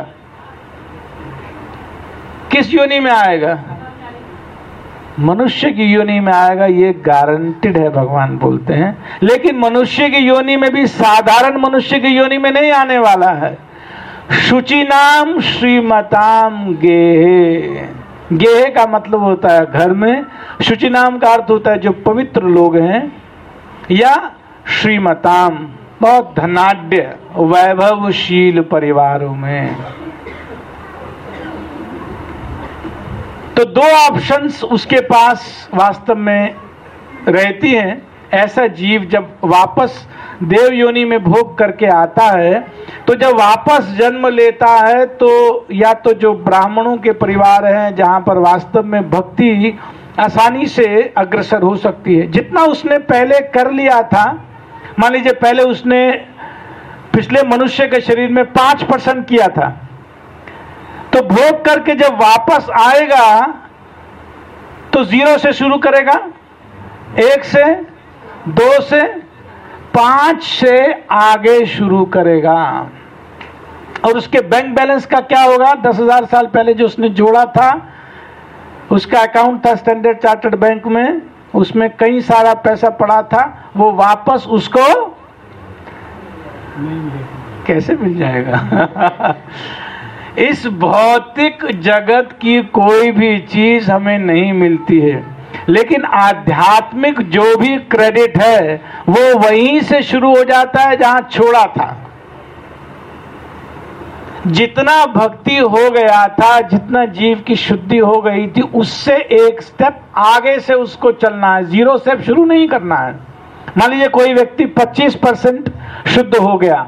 किस योनि में आएगा? मनुष्य की योनि में आएगा, ये गारंटेड है, भगवान बोलते हैं। लेकिन मनुष्य की योनि में भी साधारण मनुष्य की योनि में नहीं आने वाला है। शुचि नाम श्रीमताम गेहे, गेहे का मतलब होता है घर में, शुचि नाम का अर्थ होता है जो पवित्र लोग हैं, या श्रीमताम बहुत धनाढ्य वैभवशील परिवारों में। तो दो ऑप्शंस उसके पास वास्तव में रहती हैं। ऐसा जीव जब वापस देव योनि में भोग करके आता है, तो जब वापस जन्म लेता है तो या तो जो ब्राह्मणों के परिवार हैं जहां पर वास्तव में भक्ति आसानी से अग्रसर हो सकती है, जितना उसने पहले कर लिया था, मान लीजिए पहले उसने पिछले मनुष्य के शरीर में पांच परसेंट किया था, तो भोग करके जब वापस आएगा तो जीरो से शुरू करेगा, एक से, दो से, पांच से आगे शुरू करेगा। और उसके बैंक बैलेंस का क्या होगा? दस हजार साल पहले जो उसने जोड़ा था, उसका अकाउंट था स्टैंडर्ड चार्टर्ड बैंक में, उसमें कई सारा पैसा पड़ा था, वो वापस उसको कैसे मिल जाएगा? इस भौतिक जगत की कोई भी चीज हमें नहीं मिलती है, लेकिन आध्यात्मिक जो भी क्रेडिट है वो वहीं से शुरू हो जाता है जहां छोड़ा था। जितना भक्ति हो गया था, जितना जीव की शुद्धि हो गई थी, उससे एक स्टेप आगे से उसको चलना है, जीरो स्टेप शुरू नहीं करना है। मान लीजिए कोई व्यक्ति पच्चीस परसेंट शुद्ध हो गया,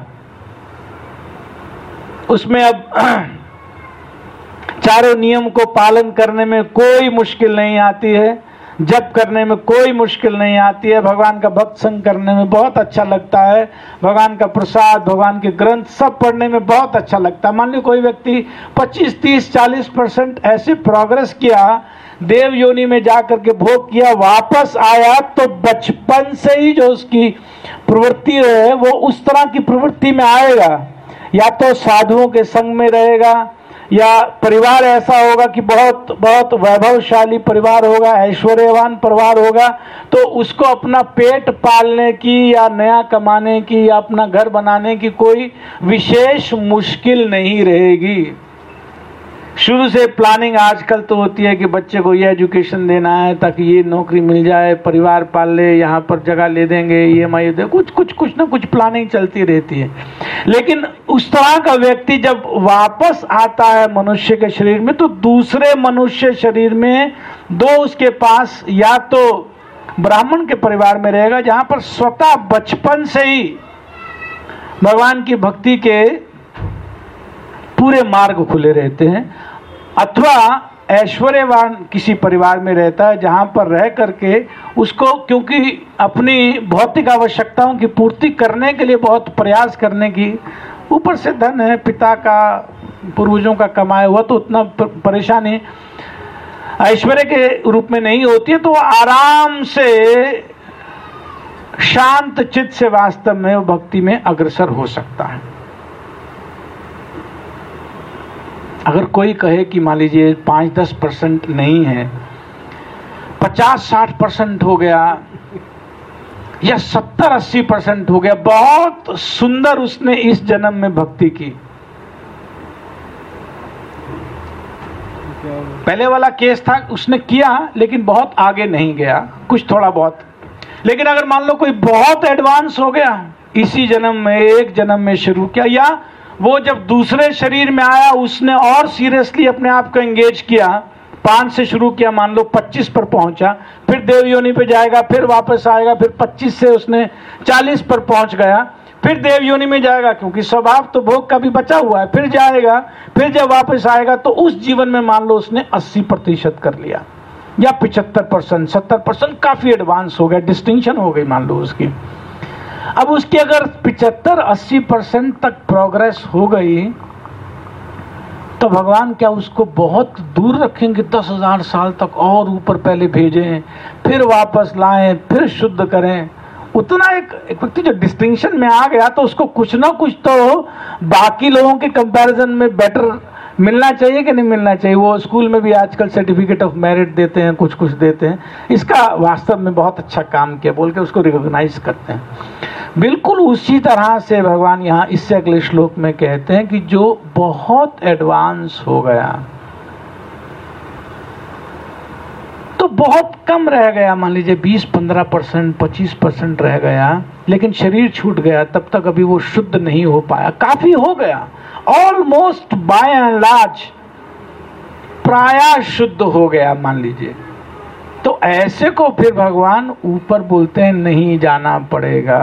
उसमें अब चारों नियम को पालन करने में कोई मुश्किल नहीं आती है, जप करने में कोई मुश्किल नहीं आती है, भगवान का भक्त संग करने में बहुत अच्छा लगता है, भगवान का प्रसाद, भगवान के ग्रंथ सब पढ़ने में बहुत अच्छा लगता है। मान लो कोई व्यक्ति पच्चीस, तीस, चालीस परसेंट ऐसे प्रोग्रेस किया, देव योनि में जाकर के भोग किया, वापस आया, तो बचपन से ही जो उसकी प्रवृत्ति है वो उस तरह की प्रवृत्ति में आएगा। या तो साधुओं के संग में रहेगा, या परिवार ऐसा होगा कि बहुत बहुत वैभवशाली परिवार होगा, ऐश्वर्यवान परिवार होगा, तो उसको अपना पेट पालने की या नया कमाने की या अपना घर बनाने की कोई विशेष मुश्किल नहीं रहेगी। शुरू से प्लानिंग आजकल तो होती है कि बच्चे को ये एजुकेशन देना है ताकि ये नौकरी मिल जाए, परिवार पाल ले, यहाँ पर जगह ले देंगे, ई एम आई दे, कुछ कुछ कुछ ना कुछ प्लानिंग चलती रहती है। लेकिन उस तरह का व्यक्ति जब वापस आता है मनुष्य के शरीर में, तो दूसरे मनुष्य शरीर में दो उसके पास, या तो ब्राह्मण के परिवार में रहेगा जहाँ पर स्वतः बचपन से ही भगवान की भक्ति के पूरे मार्ग खुले रहते हैं, अथवा ऐश्वर्यवान किसी परिवार में रहता है जहां पर रह करके उसको, क्योंकि अपनी भौतिक आवश्यकताओं की पूर्ति करने के लिए बहुत प्रयास करने की, ऊपर से धन है, पिता का, पूर्वजों का कमाया हुआ, तो उतना परेशानी ऐश्वर्य के रूप में नहीं होती है, तो आराम से शांत चित्त से वास्तव में वो भक्ति में अग्रसर हो सकता है। अगर कोई कहे कि मान लीजिए पाँच दस परसेंट नहीं है, पचास साठ परसेंट हो गया, या सत्तर अस्सी परसेंट हो गया, बहुत सुंदर उसने इस जन्म में भक्ति की। पहले वाला केस था, उसने किया लेकिन बहुत आगे नहीं गया, कुछ थोड़ा बहुत। लेकिन अगर मान लो कोई बहुत एडवांस हो गया, इसी जन्म में, एक जन्म में शुरू किया, या वो जब दूसरे शरीर में आया उसने और सीरियसली अपने आप को एंगेज किया, पांच से शुरू किया, मान लो पच्चीस पर पहुंचा, फिर देव योनि पे जाएगा, फिर वापस आएगा, फिर पच्चीस से उसने चालीस पर पहुंच गया, फिर देव योनि में जाएगा क्योंकि स्वभाव तो भोग का भी बचा हुआ है, फिर जाएगा, फिर जब वापस आएगा तो उस जीवन में मान लो उसने अस्सी प्रतिशत कर लिया या पिछहत्तर परसेंट, सत्तर परसेंट, काफी एडवांस हो गया, डिस्टिंक्शन हो गई मान लो उसकी। अब उसकी अगर पिछहत्तर अस्सी परसेंट तक प्रोग्रेस हो गई तो भगवान क्या उसको बहुत दूर रखेंगे, दस हजार साल तक और ऊपर पहले भेजें, फिर वापस लाएं, फिर शुद्ध करें? उतना एक एक व्यक्ति जो डिस्टिंक्शन में आ गया तो उसको कुछ ना कुछ तो बाकी लोगों के कंपैरिजन में बेटर मिलना चाहिए कि नहीं मिलना चाहिए? वो स्कूल में भी आजकल सर्टिफिकेट ऑफ मेरिट देते हैं, कुछ कुछ देते हैं, इसका वास्तव में बहुत अच्छा काम किया बोल के उसको रिकॉग्नाइज करते हैं। बिल्कुल उसी तरह से भगवान यहाँ इससे अगले श्लोक में कहते हैं कि जो बहुत एडवांस हो गया तो बहुत कम रह गया, मान लीजिए बीस पंद्रह परसेंट पच्चीस परसेंट रह गया, लेकिन शरीर छूट गया, तब तक अभी वो शुद्ध नहीं हो पाया, काफी हो गया, ऑलमोस्ट बाय एंड लार्ज प्राय शुद्ध हो गया मान लीजिए, तो ऐसे को फिर भगवान ऊपर बोलते हैं नहीं जाना पड़ेगा।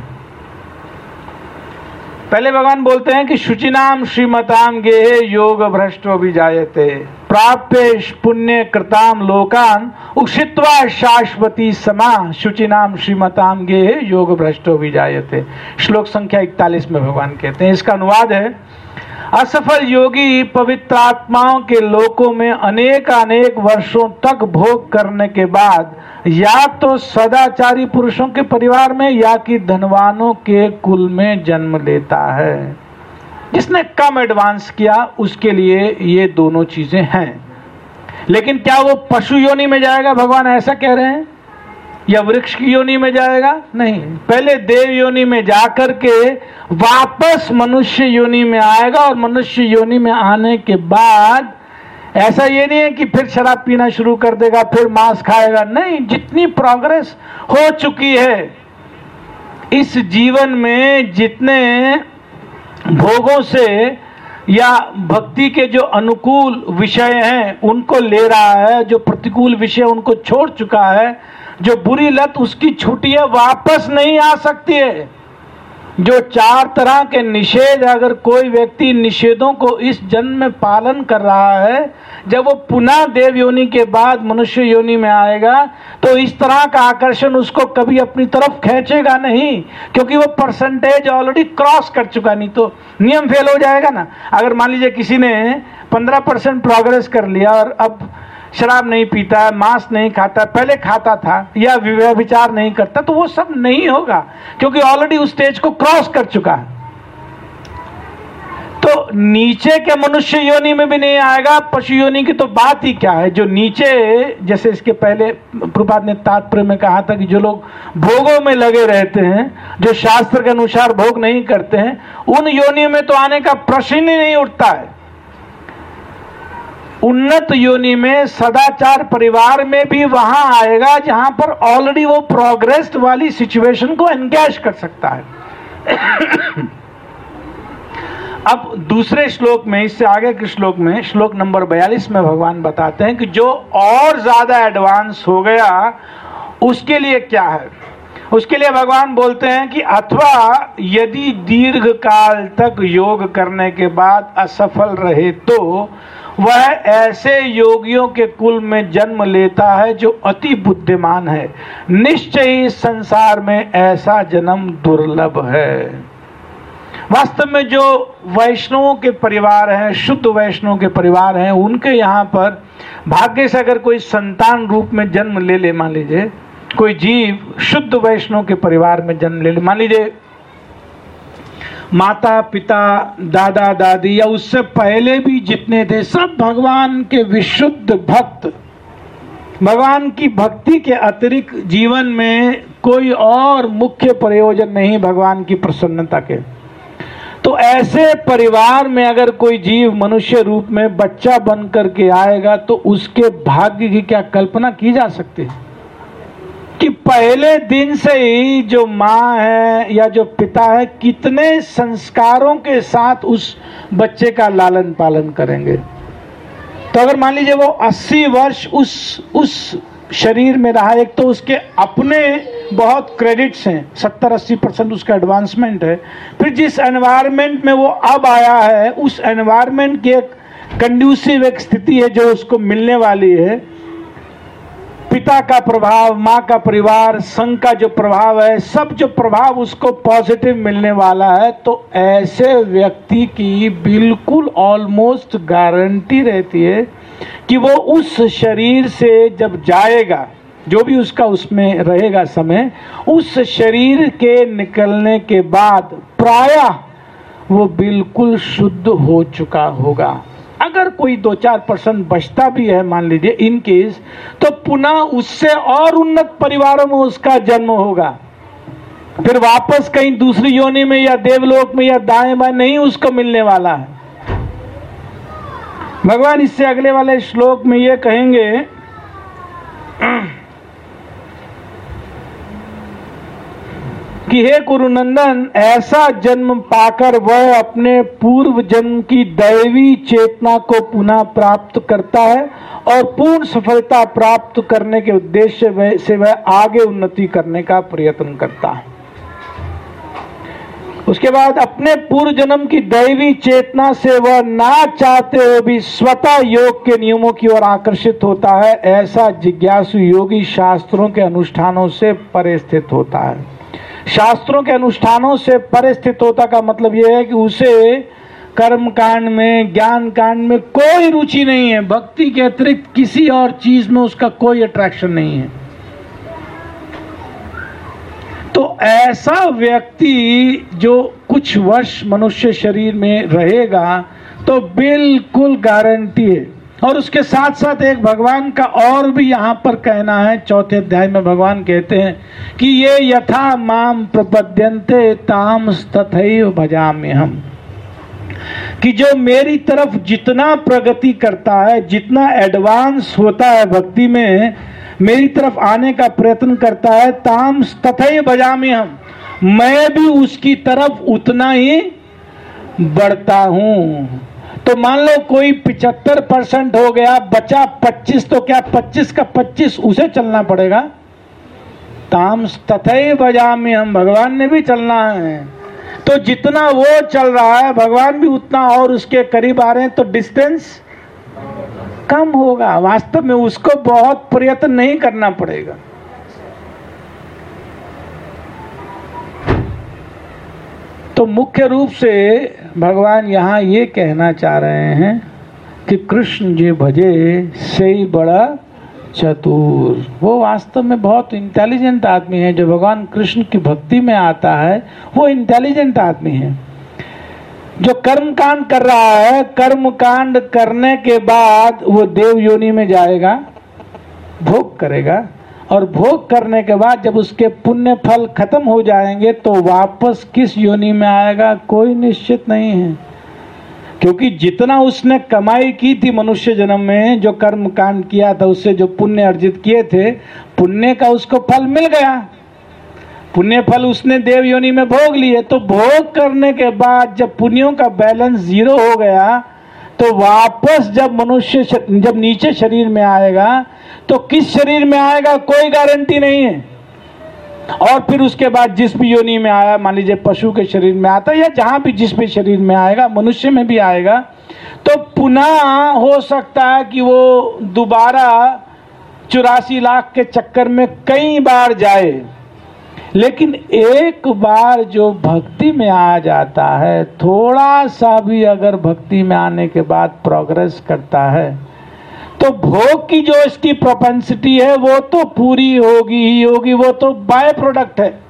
पहले भगवान बोलते हैं कि शुचिनाम श्रीमताम गेहे योग भ्रष्टो विजायते प्राप्य पुण्य कृताम लोकान उक्षित्वा शाश्वती समा शुचिनाम श्रीमताम गेहे योग भ्रष्टो विजायते। श्लोक संख्या इकतालीस में भगवान कहते हैं, इसका अनुवाद है, असफल योगी पवित्र आत्माओं के लोकों में अनेक अनेक वर्षों तक भोग करने के बाद या तो सदाचारी पुरुषों के परिवार में या कि धनवानों के कुल में जन्म लेता है। जिसने कम एडवांस किया उसके लिए ये दोनों चीजें हैं। लेकिन क्या वो पशु योनि में जाएगा, भगवान ऐसा कह रहे हैं, या वृक्ष की योनि में जाएगा? नहीं, पहले देव योनि में जाकर के वापस मनुष्य योनि में आएगा, और मनुष्य योनि में आने के बाद ऐसा ये नहीं है कि फिर शराब पीना शुरू कर देगा, फिर मांस खाएगा, नहीं, जितनी प्रोग्रेस हो चुकी है इस जीवन में, जितने भोगों से या भक्ति के जो अनुकूल विषय हैं उनको ले रहा है, जो प्रतिकूल विषय उनको छोड़ चुका है, जो बुरी लत उसकी छूटी है, वापस नहीं आ सकती है। जो चार तरह के निषेध, अगर कोई व्यक्ति निषेधों को इस जन्म में पालन कर रहा है, जब वो पुनः देव योनि के बाद मनुष्य योनि में आएगा तो इस तरह का आकर्षण उसको कभी अपनी तरफ खींचेगा नहीं, क्योंकि वो परसेंटेज ऑलरेडी क्रॉस कर चुका, नहीं तो नियम फेल हो जाएगा ना। अगर मान लीजिए किसी ने पंद्रह परसेंट प्रोग्रेस कर लिया और अब शराब नहीं पीता है, मांस नहीं खाता, पहले खाता था, या विचार नहीं करता, तो वो सब नहीं होगा, क्योंकि ऑलरेडी उस स्टेज को क्रॉस कर चुका है। तो नीचे के मनुष्य योनि में भी नहीं आएगा, पशु योनि की तो बात ही क्या है। जो नीचे, जैसे इसके पहले प्रभुपाद ने तात्पर्य में कहा था कि जो लोग भोगों में लगे रहते हैं, जो शास्त्र के अनुसार भोग नहीं करते हैं, उन योनि में तो आने का प्रश्न ही नहीं उठता है। उन्नत योनि में सदाचार परिवार में भी वहां आएगा जहां पर ऑलरेडी वो प्रोग्रेस वाली सिचुएशन को एनगेज कर सकता है। अब दूसरे श्लोक में, इससे आगे के श्लोक में, श्लोक नंबर बयालीस में भगवान बताते हैं कि जो और ज्यादा एडवांस हो गया उसके लिए क्या है। उसके लिए भगवान बोलते हैं कि अथवा यदि दीर्घ काल तक योग करने के बाद असफल रहे तो वह ऐसे योगियों के कुल में जन्म लेता है जो अति बुद्धिमान है। निश्चय ही संसार में ऐसा जन्म दुर्लभ है। वास्तव में जो वैष्णवों के परिवार हैं, शुद्ध वैष्णवों के परिवार हैं, उनके यहाँ पर भाग्य से अगर कोई संतान रूप में जन्म ले ले, मान लीजिए कोई जीव शुद्ध वैष्णव के परिवार में जन्म ले ले, मान लीजिए माता पिता दादा दादी या उससे पहले भी जितने थे सब भगवान के विशुद्ध भक्त, भगवान की भक्ति के अतिरिक्त जीवन में कोई और मुख्य प्रयोजन नहीं भगवान की प्रसन्नता के, तो ऐसे परिवार में अगर कोई जीव मनुष्य रूप में बच्चा बन करके आएगा तो उसके भाग्य की क्या कल्पना की जा सकती है कि पहले दिन से ही जो माँ है या जो पिता है कितने संस्कारों के साथ उस बच्चे का लालन पालन करेंगे। तो अगर मान लीजिए वो अस्सी वर्ष उस उस शरीर में रहा, एक तो उसके अपने बहुत क्रेडिट्स हैं, सत्तर अस्सी परसेंट उसका एडवांसमेंट है, फिर जिस एनवायरनमेंट में वो अब आया है उस एनवायरनमेंट की एक कंड्यूसिव एक स्थिति है जो उसको मिलने वाली है, पिता का प्रभाव, माँ का परिवार, संघ का जो प्रभाव है, सब जो प्रभाव उसको पॉजिटिव मिलने वाला है, तो ऐसे व्यक्ति की बिल्कुल ऑलमोस्ट गारंटी रहती है कि वो उस शरीर से जब जाएगा, जो भी उसका उसमें रहेगा समय, उस शरीर के निकलने के बाद प्रायः वो बिल्कुल शुद्ध हो चुका होगा। अगर कोई दो चार परसेंट बचता भी है मान लीजिए इन केस, तो पुनः उससे और उन्नत परिवारों में उसका जन्म होगा, फिर वापस कहीं दूसरी योनि में या देवलोक में या दाएं बाएं नहीं उसको मिलने वाला है। भगवान इससे अगले वाले श्लोक में ये कहेंगे कि हे कुरुनंदन, ऐसा जन्म पाकर वह अपने पूर्व जन्म की दैवी चेतना को पुनः प्राप्त करता है और पूर्ण सफलता प्राप्त करने के उद्देश्य से वह आगे उन्नति करने का प्रयत्न करता है। उसके बाद अपने पूर्व जन्म की दैवी चेतना से वह ना चाहते हुए भी स्वतः योग के नियमों की ओर आकर्षित होता है। ऐसा जिज्ञासु योगी शास्त्रों के अनुष्ठानों से परे स्थित होता है। शास्त्रों के अनुष्ठानों से परे स्थित होता का मतलब यह है कि उसे कर्म कांड में, ज्ञान कांड में कोई रुचि नहीं है, भक्ति के अतिरिक्त किसी और चीज में उसका कोई अट्रैक्शन नहीं है। तो ऐसा व्यक्ति जो कुछ वर्ष मनुष्य शरीर में रहेगा तो बिल्कुल गारंटी है। और उसके साथ साथ एक भगवान का और भी यहाँ पर कहना है, चौथे अध्याय में भगवान कहते हैं कि ये यथा माम प्रपद्यन्ते ताम तथैव भजाम्यहम्, कि जो मेरी तरफ जितना प्रगति करता है, जितना एडवांस होता है भक्ति में, मेरी तरफ आने का प्रयत्न करता है, ताम तथैव भजाम्यहम्, मैं भी उसकी तरफ उतना ही बढ़ता हूं। तो मान लो कोई पिचहत्तर परसेंट हो गया, बचा पच्चीस, तो क्या पच्चीस का पच्चीस उसे चलना पड़ेगा। ताम तथैव भजाम्यहम्, भगवान ने भी चलना है। तो जितना वो चल रहा है भगवान भी उतना और उसके करीब आ रहे हैं, तो डिस्टेंस कम होगा। वास्तव में उसको बहुत प्रयत्न नहीं करना पड़ेगा। तो मुख्य रूप से भगवान यहाँ ये कहना चाह रहे हैं कि कृष्ण जे भजे से ही बड़ा चतुर। वो वास्तव में बहुत इंटेलिजेंट आदमी है। जो भगवान कृष्ण की भक्ति में आता है वो इंटेलिजेंट आदमी है। जो कर्म कांड कर रहा है, कर्म कांड करने के बाद वो देव योनि में जाएगा, भोग करेगा, और भोग करने के बाद जब उसके पुण्य फल खत्म हो जाएंगे तो वापस किस योनि में आएगा कोई निश्चित नहीं है। क्योंकि जितना उसने कमाई की थी मनुष्य जन्म में, जो कर्म कांड किया था, उससे जो पुण्य अर्जित किए थे, पुण्य का उसको फल मिल गया। पुण्य फल उसने देव योनि में भोग लिए। तो भोग करने के बाद जब पुण्यों का बैलेंस जीरो हो गया तो वापस जब मनुष्य जब नीचे शरीर में आएगा तो किस शरीर में आएगा कोई गारंटी नहीं है। और फिर उसके बाद जिस भी योनि में आया, मान लीजिए पशु के शरीर में आता है या जहां भी जिस भी शरीर में आएगा, मनुष्य में भी आएगा, तो पुनः हो सकता है कि वो दोबारा चौरासी लाख के चक्कर में कई बार जाए। लेकिन एक बार जो भक्ति में आ जाता है, थोड़ा सा भी अगर भक्ति में आने के बाद प्रोग्रेस करता है, तो भोग की जो इसकी प्रोपेंसिटी है वो तो पूरी होगी ही होगी। वो तो बाय प्रोडक्ट है।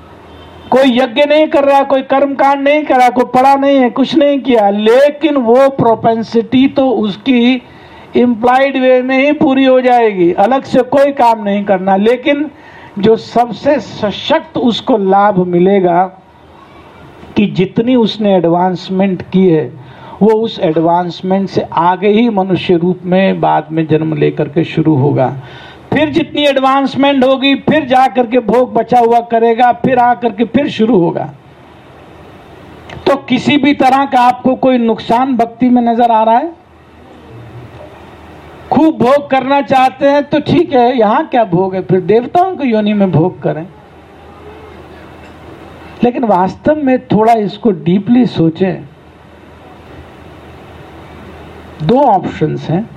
कोई यज्ञ नहीं कर रहा, कोई कर्म कांड नहीं कर रहा, कोई पढ़ा नहीं है, कुछ नहीं किया, लेकिन वो प्रोपेंसिटी तो उसकी इम्प्लाइड वे में ही पूरी हो जाएगी। अलग से कोई काम नहीं करना। लेकिन जो सबसे सशक्त उसको लाभ मिलेगा कि जितनी उसने एडवांसमेंट की है वो उस एडवांसमेंट से आगे ही मनुष्य रूप में बाद में जन्म लेकर के शुरू होगा। फिर जितनी एडवांसमेंट होगी फिर जा करके भोग बचा हुआ करेगा, फिर आकर के फिर शुरू होगा। तो किसी भी तरह का आपको कोई नुकसान भक्ति में नजर आ रहा है? खूब भोग करना चाहते हैं तो ठीक है, यहाँ क्या भोग है, फिर देवताओं की योनि में भोग करें। लेकिन वास्तव में थोड़ा इसको डीपली सोचें। दो ऑप्शंस हैं।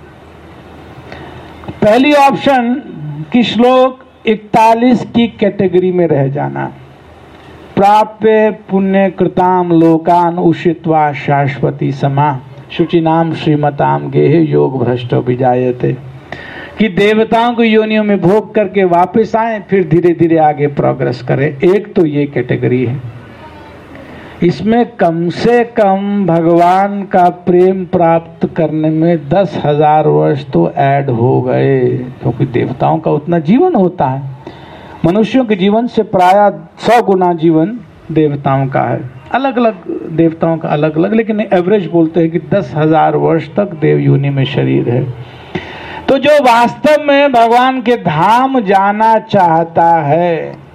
पहली ऑप्शन की श्लोक इकतालीस की कैटेगरी में रह जाना, प्राप्य पुण्य कृताम लोकान उषित्वा शाश्वती समा शुचिनाम श्रीमताम गेह योग भ्रष्ट विजायते, कि देवताओं की योनियों में भोग करके वापस आए, फिर धीरे धीरे आगे प्रोग्रेस करें। एक तो ये कैटेगरी है। इसमें कम से कम भगवान का प्रेम प्राप्त करने में दस हजार वर्ष तो ऐड हो गए, क्योंकि देवताओं का उतना जीवन होता है। मनुष्यों के जीवन से प्राय सौ गुना जीवन देवताओं का है। अलग अलग देवताओं का अलग अलग, लेकिन एवरेज बोलते हैं कि दस हजार वर्ष तक देव योनि में शरीर है। तो जो वास्तव में भगवान के धाम जाना चाहता है,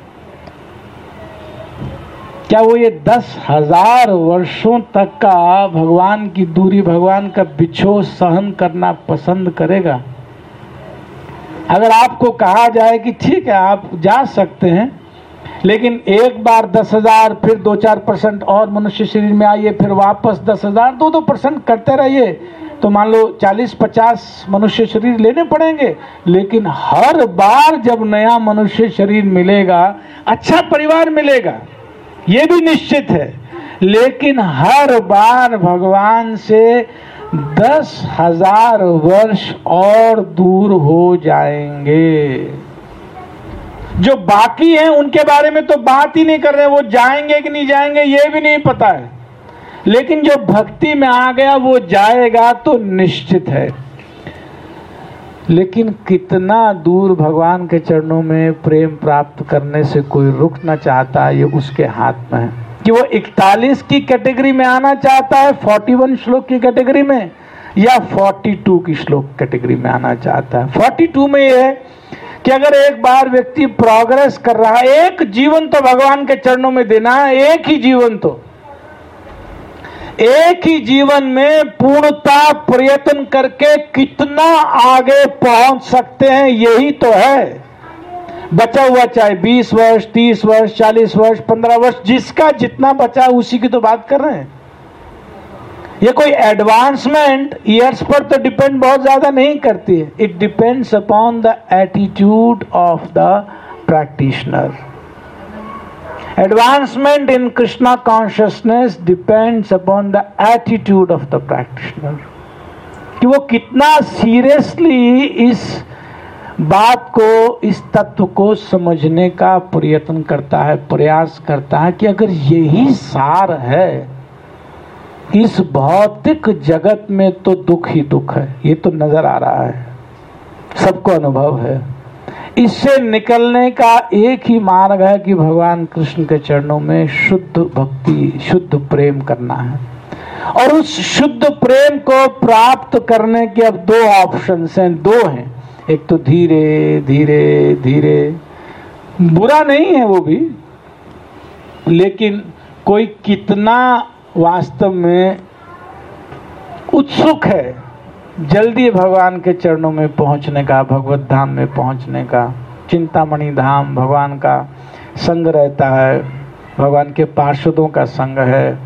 क्या वो ये दस हजार वर्षों तक का भगवान की दूरी, भगवान का बिछोह सहन करना पसंद करेगा? अगर आपको कहा जाए कि ठीक है आप जा सकते हैं, लेकिन एक बार दस हजार, फिर दो चार परसेंट और मनुष्य शरीर में आइए, फिर वापस दस हजार, दो दो परसेंट करते रहिए, तो मान लो चालीस पचास मनुष्य शरीर लेने पड़ेंगे। लेकिन हर बार जब नया मनुष्य शरीर मिलेगा, अच्छा परिवार मिलेगा, ये भी निश्चित है, लेकिन हर बार भगवान से दस हजार वर्ष और दूर हो जाएंगे। जो बाकी हैं उनके बारे में तो बात ही नहीं कर रहे, वो जाएंगे कि नहीं जाएंगे ये भी नहीं पता है। लेकिन जो भक्ति में आ गया वो जाएगा तो निश्चित है। लेकिन कितना दूर भगवान के चरणों में प्रेम प्राप्त करने से कोई रुकना चाहता है, ये उसके हाथ में है। कि वो इकतालीस की कैटेगरी में आना चाहता है, इकतालीस श्लोक की कैटेगरी में, या बयालीस की श्लोक कैटेगरी में आना चाहता है। बयालीस में ये है कि अगर एक बार व्यक्ति प्रोग्रेस कर रहा है, एक जीवन तो भगवान के चरणों में देना है, एक ही जीवन, तो एक ही जीवन में पूर्णता प्रयत्न करके कितना आगे पहुंच सकते हैं, यही तो है। बचा हुआ चाहे बीस वर्ष, तीस वर्ष, चालीस वर्ष, पंद्रह वर्ष, जिसका जितना बचा उसी की तो बात कर रहे हैं। ये कोई एडवांसमेंट ईयर्स पर तो डिपेंड बहुत ज्यादा नहीं करती है। It depends upon the attitude of the practitioner. Advancement in Krishna consciousness depends upon the attitude of the practitioner, कि वो कितना सीरियसली इस बात को, इस तत्व को समझने का प्रयत्न करता है, प्रयास करता है कि अगर यही सार है, इस भौतिक जगत में तो दुख ही दुख है, ये तो नजर आ रहा है, सबको अनुभव है। इससे निकलने का एक ही मार्ग है कि भगवान कृष्ण के चरणों में शुद्ध भक्ति, शुद्ध प्रेम करना है। और उस शुद्ध प्रेम को प्राप्त करने के अब दो ऑप्शंस हैं, दो हैं। एक तो धीरे धीरे धीरे, बुरा नहीं है वो भी, लेकिन कोई कितना वास्तव में उत्सुक है जल्दी भगवान के चरणों में पहुंचने का, भगवत धाम में पहुंचने का। चिंतामणि धाम भगवान का संग रहता है, भगवान के पार्षदों का संग है,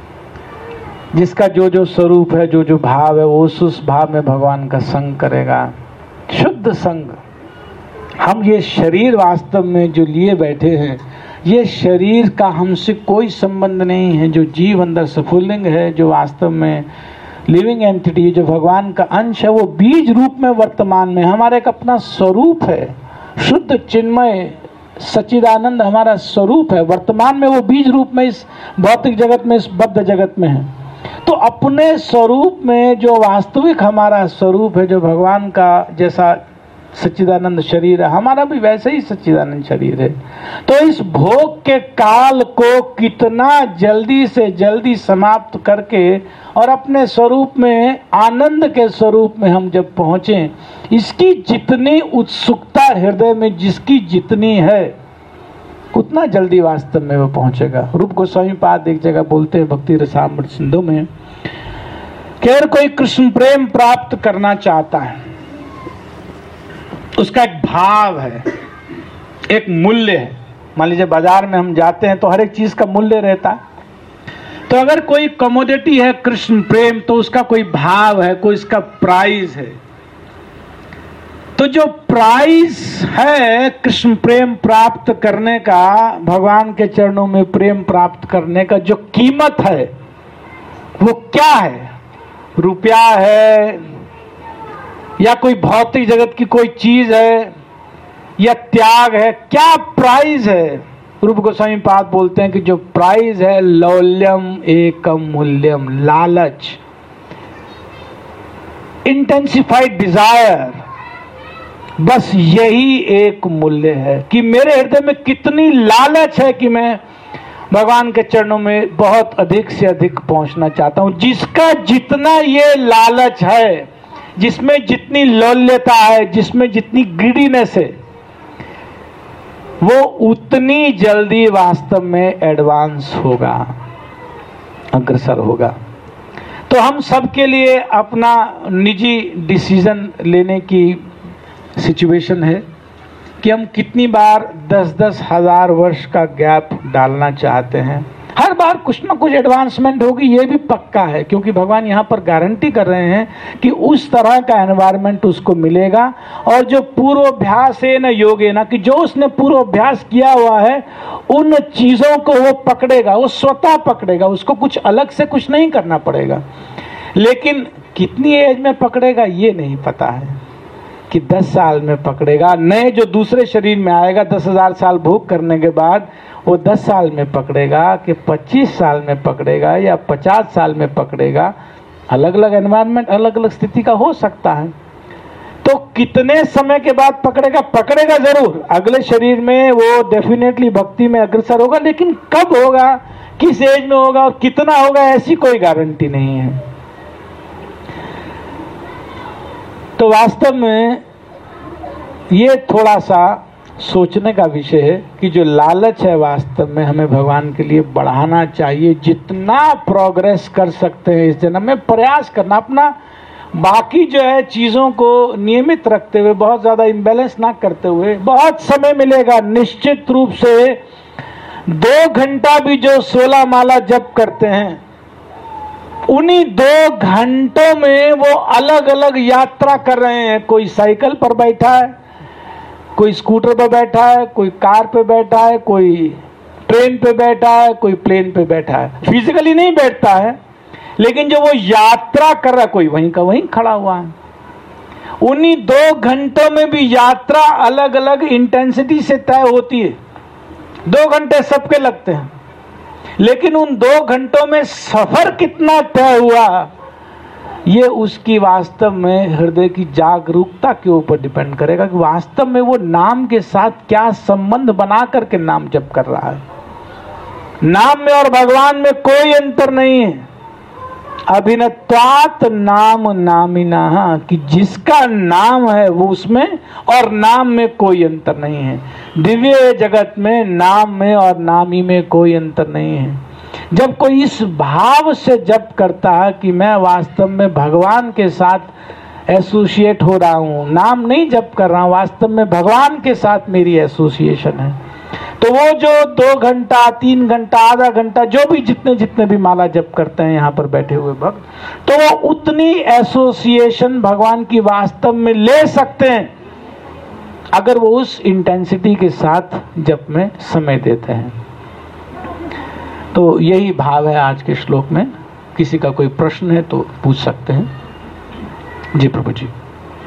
जिसका जो जो स्वरूप है, जो जो भाव है, वो उस उस भाव में भगवान का संग करेगा, शुद्ध संग। हम ये शरीर वास्तव में जो लिए बैठे हैं, ये शरीर का हमसे कोई संबंध नहीं है। जो जीव अंदर सफुल्लिंग है, जो वास्तव में लिविंग एंटिटी, जो भगवान का अंश है, वो बीज रूप में वर्तमान में हमारा एक अपना स्वरूप है। शुद्ध चिन्मय सच्चिदानंद हमारा स्वरूप है, वर्तमान में वो बीज रूप में इस भौतिक जगत में, इस बद्ध जगत में है। तो अपने स्वरूप में जो वास्तविक हमारा स्वरूप है, जो भगवान का जैसा सच्चिदानंद शरीर है, हमारा भी वैसे ही सच्चिदानंद शरीर है। तो इस भोग के काल को कितना जल्दी से जल्दी समाप्त करके और अपने स्वरूप में, आनंद के स्वरूप में हम जब पहुंचे, इसकी जितनी उत्सुकता हृदय में जिसकी जितनी है, उतना जल्दी वास्तव में वो पहुंचेगा। रूप गोस्वामी पाद एक जगह बोलते हैं भक्ति रसामृत सिंधु में, कि अगर कोई कृष्ण प्रेम प्राप्त करना चाहता है उसका एक भाव है, एक मूल्य है। मान लीजिए बाजार में हम जाते हैं तो हर एक चीज का मूल्य रहता है। तो अगर कोई कमोडिटी है कृष्ण प्रेम, तो उसका कोई भाव है, कोई इसका प्राइस है। तो जो प्राइस है कृष्ण प्रेम प्राप्त करने का, भगवान के चरणों में प्रेम प्राप्त करने का जो कीमत है वो क्या है? रुपया है, या कोई भौतिक जगत की कोई चीज है, या त्याग है? क्या प्राइस है? रूप गोस्वामी पाद बोलते हैं कि जो प्राइस है लौल्यम एकम मूल्यम, लालच, इंटेंसिफाइड डिजायर, बस यही एक मूल्य है कि मेरे हृदय में कितनी लालच है कि मैं भगवान के चरणों में बहुत अधिक से अधिक पहुंचना चाहता हूं। जिसका जितना ये लालच है, जिसमें जितनी लौल्यता है, जिसमें जितनी ग्रीडीनेस है, वो उतनी जल्दी वास्तव में एडवांस होगा, अग्रसर होगा। तो हम सबके लिए अपना निजी डिसीजन लेने की सिचुएशन है कि हम कितनी बार दस दस हजार वर्ष का गैप डालना चाहते हैं। हर बार कुछ ना कुछ एडवांसमेंट होगी, ये भी पक्का है, क्योंकि भगवान यहाँ पर गारंटी कर रहे हैं कि उस तरह का एनवायरनमेंट उसको मिलेगा। और जो पूर्वाभ्यास है न योगे ना, कि जो उसने पूर्वाभ्यास किया हुआ है उन चीजों को वो पकड़ेगा, वो स्वतः पकड़ेगा, उसको कुछ अलग से कुछ नहीं करना पड़ेगा। लेकिन कितनी एज में पकड़ेगा ये नहीं पता है, कि दस साल में पकड़ेगा, नए जो दूसरे शरीर में आएगा दस हजार साल भोग करने के बाद वो दस साल में पकड़ेगा, कि पच्चीस साल में पकड़ेगा, या पचास साल में पकड़ेगा। अलग अलग एनवायरनमेंट, अलग अलग स्थिति का हो सकता है। तो कितने समय के बाद पकड़ेगा? पकड़ेगा जरूर, अगले शरीर में वो डेफिनेटली भक्ति में अग्रसर होगा, लेकिन कब होगा, किस एज में होगा और कितना होगा, ऐसी कोई गारंटी नहीं है। तो वास्तव में ये थोड़ा सा सोचने का विषय है कि जो लालच है वास्तव में हमें भगवान के लिए बढ़ाना चाहिए। जितना प्रोग्रेस कर सकते हैं इस जन्म में प्रयास करना, अपना बाकी जो है चीज़ों को नियमित रखते हुए, बहुत ज़्यादा इम्बैलेंस ना करते हुए। बहुत समय मिलेगा निश्चित रूप से। दो घंटा भी जो सोलह माला जप करते हैं, उन्हीं दो घंटों में वो अलग अलग यात्रा कर रहे हैं। कोई साइकिल पर बैठा है, कोई स्कूटर पर बैठा है, कोई कार पे बैठा है, कोई ट्रेन पे बैठा है, कोई प्लेन पे बैठा है। फिजिकली नहीं बैठता है, लेकिन जो वो यात्रा कर रहा है, कोई वहीं का वहीं खड़ा हुआ है। उन्हीं दो घंटों में भी यात्रा अलग अलग इंटेंसिटी से तय होती है। दो घंटे सबके लगते हैं, लेकिन उन दो घंटों में सफर कितना तय हुआ, ये उसकी वास्तव में हृदय की जागरूकता के ऊपर डिपेंड करेगा कि वास्तव में वो नाम के साथ क्या संबंध बना करके नाम जप कर रहा है। नाम में और भगवान में कोई अंतर नहीं है। अभिनत्वात नाम नामिना, कि जिसका नाम है वो उसमें और नाम में कोई अंतर नहीं है। दिव्य जगत में नाम में और नामी में कोई अंतर नहीं है। जब कोई इस भाव से जप करता है कि मैं वास्तव में भगवान के साथ एसोसिएट हो रहा हूँ, नाम नहीं जप कर रहा हूँ, वास्तव में भगवान के साथ मेरी एसोसिएशन है, तो वो जो दो घंटा, तीन घंटा, आधा घंटा, जो भी जितने जितने भी माला जप करते हैं यहाँ पर बैठे हुए भक्त, तो वो उतनी एसोसिएशन भगवान की वास्तव में ले सकते हैं अगर वो उस इंटेंसिटी के साथ जप में समय देते हैं। तो यही भाव है आज के श्लोक में। किसी का कोई प्रश्न है तो पूछ सकते हैं। जी प्रभु जी।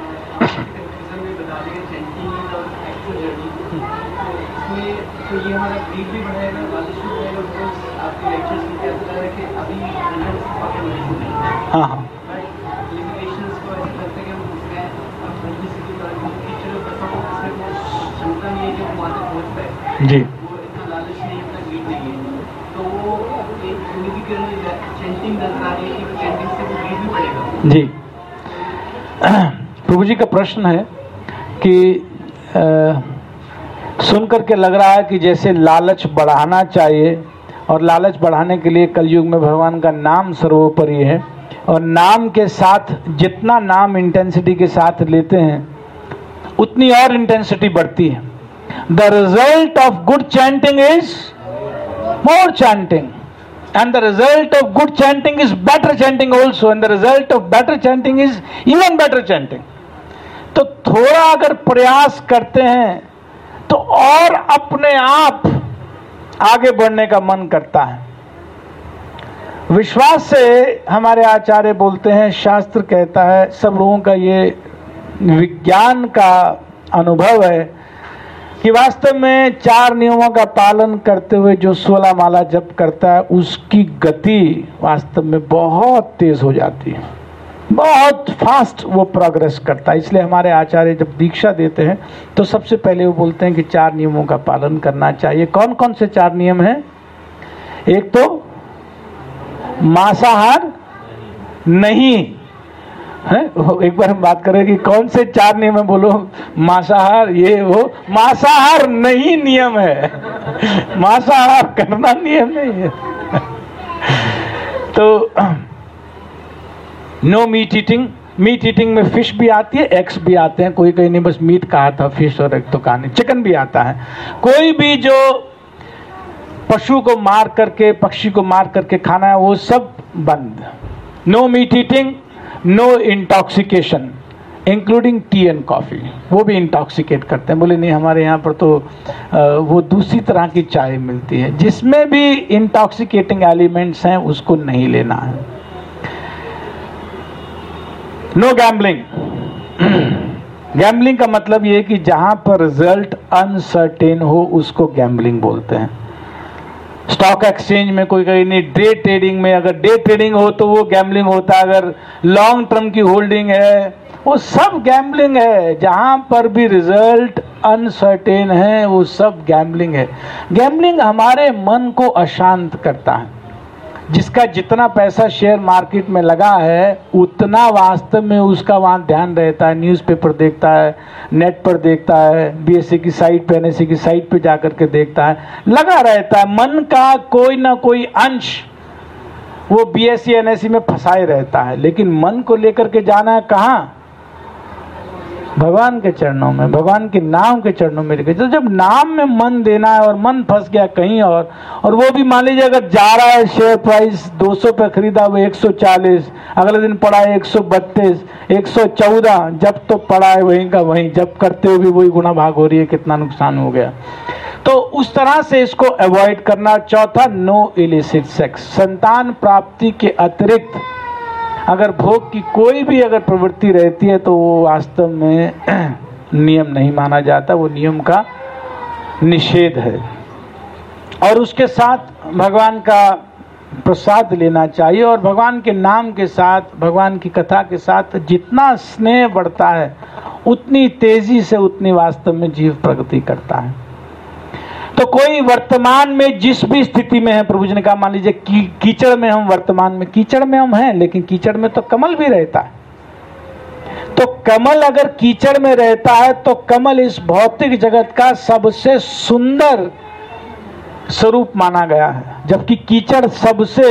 तो ये हमारा ग्रीड भी बढ़ाएगा, लालच भी बढ़ाएगा, बिकॉज आपके लेक्चर्स में क्या होता है कि अभी रिजल्ट्स काफी नहीं है। हाँ हाँ लिमिटेशंस को ऐसे करते हैं कि हम उसमें अब जल्दी से कि चलो बस हम इसमें वो क्षमता नहीं है कि वो वहाँ तक पहुँच पाए। जी। वो इतना लालच नहीं है, इतना ग्रीड नहीं है, तो वो एक यूनिटी के लिए चैंटिंग नजर आ रही है कि चैंटिंग से वो ग्रीड भी बढ़ेगा। जी। प्रभु जी का प्रश्न है कि आ, सुन करके लग रहा है कि जैसे लालच बढ़ाना चाहिए, और लालच बढ़ाने के लिए कलयुग में भगवान का नाम सर्वोपरि है, और नाम के साथ जितना नाम इंटेंसिटी के साथ लेते हैं उतनी और इंटेंसिटी बढ़ती है। The result of good chanting is more chanting, and the result of good chanting is better chanting also, and the result of better chanting is even better chanting. तो थोड़ा अगर प्रयास करते हैं तो और अपने आप आगे बढ़ने का मन करता है। विश्वास से हमारे आचार्य बोलते हैं, शास्त्र कहता है, सब लोगों का ये विज्ञान का अनुभव है कि वास्तव में चार नियमों का पालन करते हुए जो सोलह माला जप करता है उसकी गति वास्तव में बहुत तेज हो जाती है, बहुत फास्ट वो प्रोग्रेस करता है। इसलिए हमारे आचार्य जब दीक्षा देते हैं तो सबसे पहले वो बोलते हैं कि चार नियमों का पालन करना चाहिए। कौन कौन से चार नियम हैं? एक तो मांसाहार नहीं है। एक बार हम बात करें कि कौन से चार नियम है, बोलो। मांसाहार, ये वो मांसाहार नहीं नियम है, मांसाहार करना नियम नहीं है। तो no meat eating, meat eating में फिश भी आती है, एग्स भी आते हैं, कोई कहीं नहीं बस मीट कहा था, फिश और एग तो कहा नहीं, चिकन भी आता है। कोई भी जो पशु को मार करके, पक्षी को मार करके खाना है वो सब बंद। No meat eating, no intoxication including tea and coffee, वो भी इंटॉक्सिकेट करते हैं। बोले नहीं हमारे यहाँ पर तो वो दूसरी तरह की चाय मिलती है जिसमें भी इंटॉक्सिकेटिंग एलिमेंट्स हैं, उसको नहीं लेना है। नो गैम्बलिंग, गैम्बलिंग का मतलब ये कि जहां पर रिजल्ट अनसर्टेन हो उसको गैम्बलिंग बोलते हैं। स्टॉक एक्सचेंज में कोई कहीं नहीं, डे ट्रेडिंग में अगर डे ट्रेडिंग हो तो वो गैम्बलिंग होता है, अगर लॉन्ग टर्म की होल्डिंग है वो सब गैम्बलिंग है। जहां पर भी रिजल्ट अनसर्टेन है वो सब गैम्बलिंग है। गैम्बलिंग हमारे मन को अशांत करता है। जिसका जितना पैसा शेयर मार्केट में लगा है उतना वास्तव में उसका वहाँ ध्यान रहता है, न्यूज़पेपर देखता है, नेट पर देखता है, बीएससी की साइट पे, एनएससी की साइट पे जाकर के देखता है, लगा रहता है। मन का कोई ना कोई अंश वो बीएससी एनएससी में फंसाए रहता है, लेकिन मन को लेकर के जाना है कहाँ? भगवान के चरणों में, भगवान के नाम के चरणों में लेकर। तो जब नाम में मन देना है और मन फंस गया कहीं और, और वो भी मान लीजिए अगर जा रहा है शेयर प्राइस दो सौ पे खरीदा वो एक सौ चालीस, अगले दिन पड़ा है एक सौ बत्तीस, एक सौ चौदह, जब तो पड़ा है वहीं का वहीं, जब करते हुए भी वही गुना भाग हो रही है, कितना नुकसान हो गया। तो उस तरह से इसको अवॉइड करना। चौथा, नो इलिसिट सेक्स, संतान प्राप्ति के अतिरिक्त अगर भोग की कोई भी अगर प्रवृत्ति रहती है तो वो वास्तव में नियम नहीं माना जाता, वो नियम का निषेध है। और उसके साथ भगवान का प्रसाद लेना चाहिए, और भगवान के नाम के साथ, भगवान की कथा के साथ जितना स्नेह बढ़ता है उतनी तेजी से उतनी वास्तव में जीव प्रगति करता है। तो कोई वर्तमान में जिस भी स्थिति में है, प्रभु जी ने कहा मान लीजिए की, कीचड़ में हम वर्तमान में कीचड़ में हम हैं, लेकिन कीचड़ में तो कमल भी रहता है। तो कमल अगर कीचड़ में रहता है तो कमल इस भौतिक जगत का सबसे सुंदर स्वरूप माना गया है, जबकि कीचड़ सबसे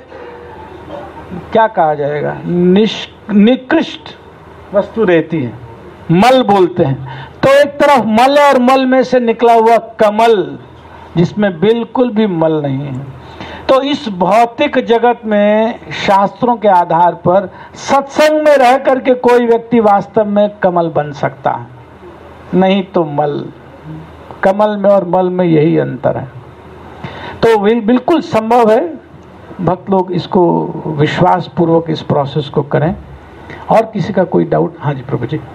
क्या कहा जाएगा निकृष्ट वस्तु रहती है, मल बोलते हैं। तो एक तरफ मल और मल में से निकला हुआ कमल जिसमें बिल्कुल भी मल नहीं है। तो इस भौतिक जगत में शास्त्रों के आधार पर सत्संग में रह करके कोई व्यक्ति वास्तव में कमल बन सकता है, नहीं तो मल। कमल में और मल में यही अंतर है। तो बिल्कुल संभव है, भक्त लोग इसको विश्वास पूर्वक इस प्रोसेस को करें। और किसी का कोई डाउट? हाँ जी प्रभु जी।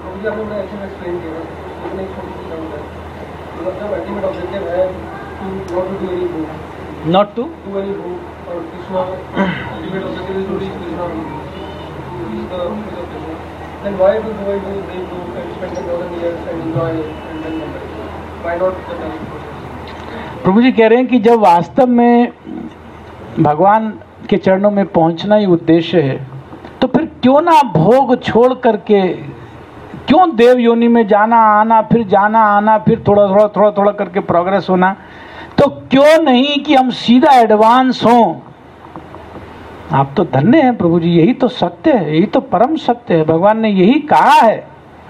Not to do any book or Krishna ultimate objective is to reach Krishna, to reach the place of Krishna. Then why to go into read book and spend a thousand years and enjoy and then come back? Why not the time process? प्रभु जी कह रहे हैं कि जब वास्तव में भगवान के चरणों में पहुंचना ही उद्देश्य है तो फिर क्यों ना भोग छोड़ करके, क्यों देव योनि में जाना आना, फिर जाना आना, फिर थोड़ा थोड़ा थोड़ा थोड़ा करके प्रोग्रेस होना, तो क्यों नहीं कि हम सीधा एडवांस हों। आप तो धन्य हैं प्रभु जी, यही तो सत्य है, यही तो परम सत्य है। भगवान ने यही कहा है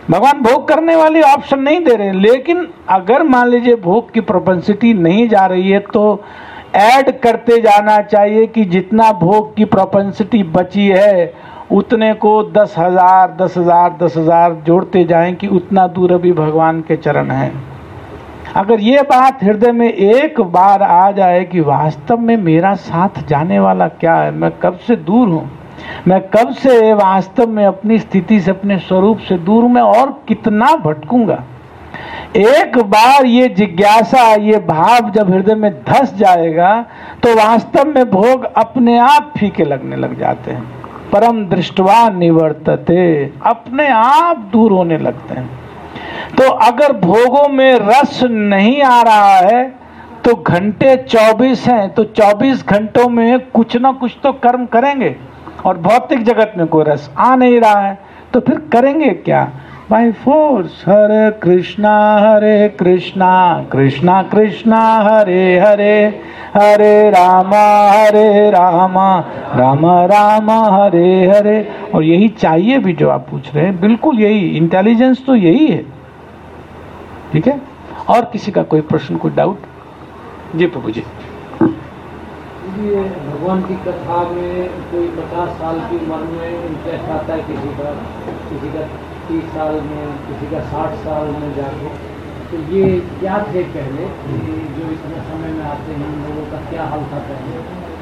भगवान भोग करने वाली ऑप्शन नहीं दे रहे, लेकिन अगर मान लीजिए भोग की प्रोपेंसिटी नहीं जा रही है तो ऐड करते जाना चाहिए कि जितना भोग की प्रोपेंसिटी बची है उतने को दस हजार दस हजार दस हजार जोड़ते जाएं कि उतना दूर अभी भगवान के चरण है। अगर ये बात हृदय में एक बार आ जाए कि वास्तव में मेरा साथ जाने वाला क्या है, मैं कब से दूर हूँ, मैं कब से वास्तव में अपनी स्थिति से अपने स्वरूप से दूर हूँ, मैं और कितना भटकूंगा, एक बार ये जिज्ञासा ये भाव जब हृदय में धस जाएगा तो वास्तव में भोग अपने आप फीके लगने लग जाते हैं। परम दृष्टवा निवर्तते, अपने आप दूर होने लगते हैं। तो अगर भोगों में रस नहीं आ रहा है तो घंटे चौबीस हैं, तो चौबीस घंटों में कुछ ना कुछ तो कर्म करेंगे, और भौतिक जगत में कोई रस आ नहीं रहा है तो फिर करेंगे क्या? By force. हरे कृष्णा हरे कृष्णा कृष्णा कृष्णा हरे हरे, हरे रामा हरे रामा रामा रामा हरे हरे। और यही चाहिए भी जो आप पूछ रहे हैं, बिल्कुल यही इंटेलिजेंस तो यही है। ठीक है, और किसी का कोई प्रश्न, कोई डाउट? जी प्रभु जी। ये भगवान की कथा में कोई पचास साल की उम्र में इंटरेस्ट आता है किसी का, किसी का तीस साल में, किसी का साठ साल में जाके, तो ये क्या थे पहले, जो इतने समय में आते हैं, लोगों का क्या हाल था पहले?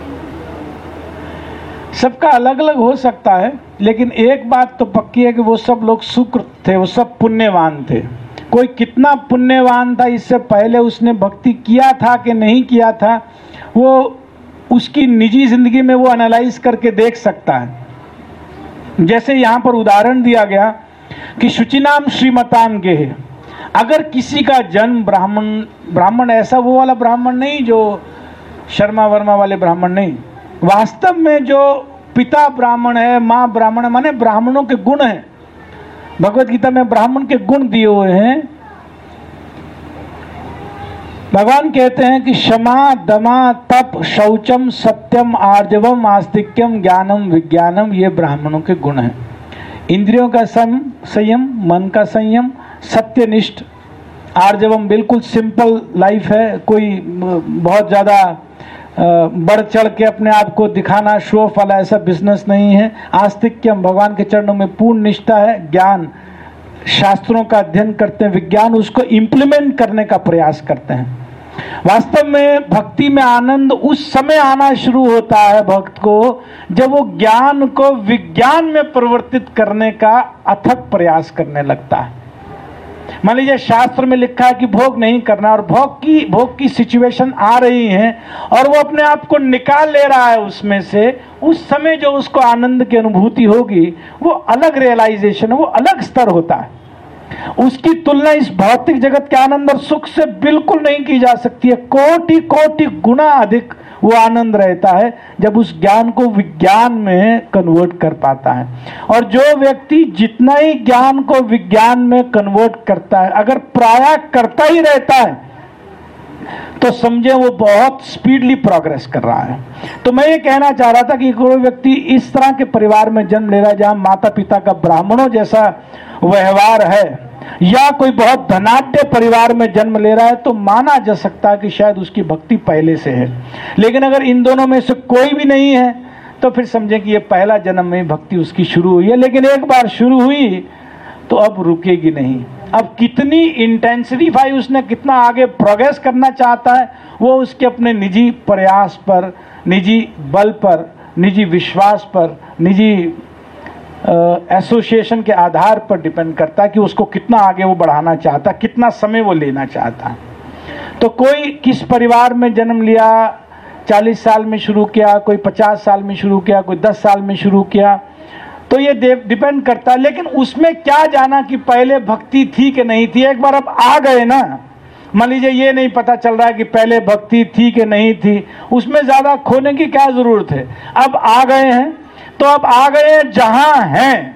सबका अलग अलग हो सकता है, लेकिन एक बात तो पक्की है कि वो सब लोग सुकृत थे, वो सब पुण्यवान थे। कोई कितना पुण्यवान था, इससे पहले उसने भक्ति किया था कि नहीं किया था, वो उसकी निजी जिंदगी में वो एनालाइज करके देख सकता है। जैसे यहाँ पर उदाहरण दिया गया कि शुचिनाम श्रीमताम गेह, अगर किसी का जन्म ब्राह्मण ब्राह्मण ऐसा वो वाला ब्राह्मण नहीं जो शर्मा वर्मा वाले ब्राह्मण नहीं, वास्तव में जो पिता ब्राह्मण है, माँ ब्राह्मण है, माने ब्राह्मणों के गुण हैं। भगवत गीता में ब्राह्मण के गुण दिए हुए हैं। भगवान कहते हैं कि क्षमा दमा तप शौचम सत्यम आर्जवम आस्तिक्यम ज्ञानम विज्ञानम, ये ब्राह्मणों के गुण हैं। इंद्रियों का सम संयम, मन का संयम, सत्यनिष्ठ, आर्जवम बिल्कुल सिंपल लाइफ है, कोई बहुत ज़्यादा बढ़ चढ़ के अपने आप को दिखाना, शो ऑफ वाला ऐसा बिजनेस नहीं है। आस्तिक्यम, भगवान के चरणों में पूर्ण निष्ठा है। ज्ञान, शास्त्रों का अध्ययन करते हैं, विज्ञान उसको इम्प्लीमेंट करने का प्रयास करते हैं। वास्तव में भक्ति में आनंद उस समय आना शुरू होता है भक्त को जब वो ज्ञान को विज्ञान में परिवर्तित करने का अथक प्रयास करने लगता है। मान लीजिए शास्त्र में लिखा है कि भोग नहीं करना, और भोग की भोग की सिचुएशन आ रही है और वो अपने आप को निकाल ले रहा है उसमें से, उस समय जो उसको आनंद की अनुभूति होगी वो अलग रियलाइजेशन है, वो अलग स्तर होता है। उसकी तुलना इस भौतिक जगत के आनंद और सुख से बिल्कुल नहीं की जा सकती है। कोटि कोटि गुना अधिक वो आनंद रहता है जब उस ज्ञान को विज्ञान में कन्वर्ट कर पाता है। और जो व्यक्ति जितना ही ज्ञान को विज्ञान में कन्वर्ट करता है, अगर प्रायः करता ही रहता है, तो समझे वो बहुत स्पीडली प्रोग्रेस कर रहा है। तो मैं ये कहना चाह रहा था कि कोई व्यक्ति इस तरह के परिवार में जन्म ले रहा है जहां माता पिता का ब्राह्मणों जैसा व्यवहार है, या कोई बहुत धनाढ्य परिवार में जन्म ले रहा है, तो माना जा सकता है कि शायद उसकी भक्ति पहले से है। लेकिन अगर इन दोनों में से कोई भी नहीं है तो फिर समझें कि ये पहला जन्म में भक्ति उसकी शुरू हुई है, लेकिन एक बार शुरू हुई तो अब रुकेगी नहीं। अब कितनी इंटेंसिफाई उसने, कितना आगे प्रोग्रेस करना चाहता है, वो उसके अपने निजी प्रयास पर, निजी बल पर, निजी विश्वास पर, निजी एसोसिएशन के आधार पर डिपेंड करता है कि उसको कितना आगे वो बढ़ाना चाहता है, कितना समय वो लेना चाहता है। तो कोई किस परिवार में जन्म लिया, चालीस साल में शुरू किया, कोई पचास साल में शुरू किया, कोई दस साल में शुरू किया, तो ये डिपेंड करता है। लेकिन उसमें क्या जाना कि पहले भक्ति थी कि नहीं थी। एक बार अब आ गए ना, मान लीजिए ये नहीं पता चल रहा है कि पहले भक्ति थी कि नहीं थी, उसमें ज्यादा खोने की क्या जरूरत है। अब आ गए हैं तो अब आ गए हैं, जहां हैं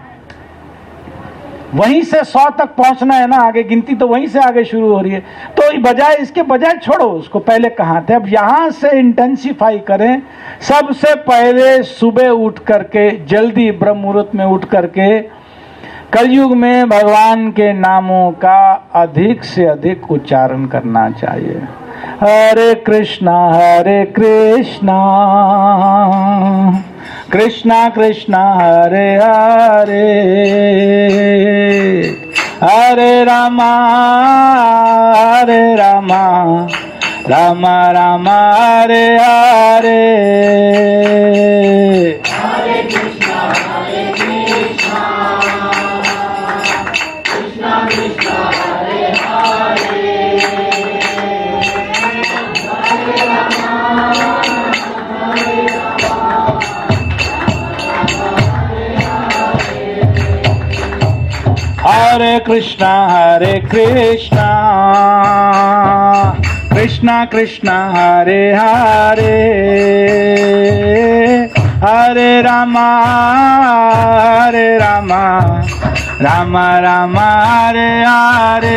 वहीं से सौ तक पहुंचना है ना, आगे गिनती तो वहीं से आगे शुरू हो रही है। तो बजाय इसके बजाय छोड़ो उसको, पहले कहाँ थे, अब यहां से इंटेंसिफाई करें। सबसे पहले सुबह उठ करके, जल्दी ब्रह्म मुहूर्त में उठ करके कलयुग में भगवान के नामों का अधिक से अधिक उच्चारण करना चाहिए। हरे कृष्णा हरे कृष्णा कृष्णा कृष्णा हरे हरे हरे रामा हरे रामा राम राम हरे हरे हरे कृष्णा हरे कृष्णा कृष्णा कृष्णा हरे हरे हरे राम हरे हरे कृष्णा हरे कृष्णा कृष्णा कृष्णा हरे हरे हरे रामा हरे रामा राम राम हरे हरे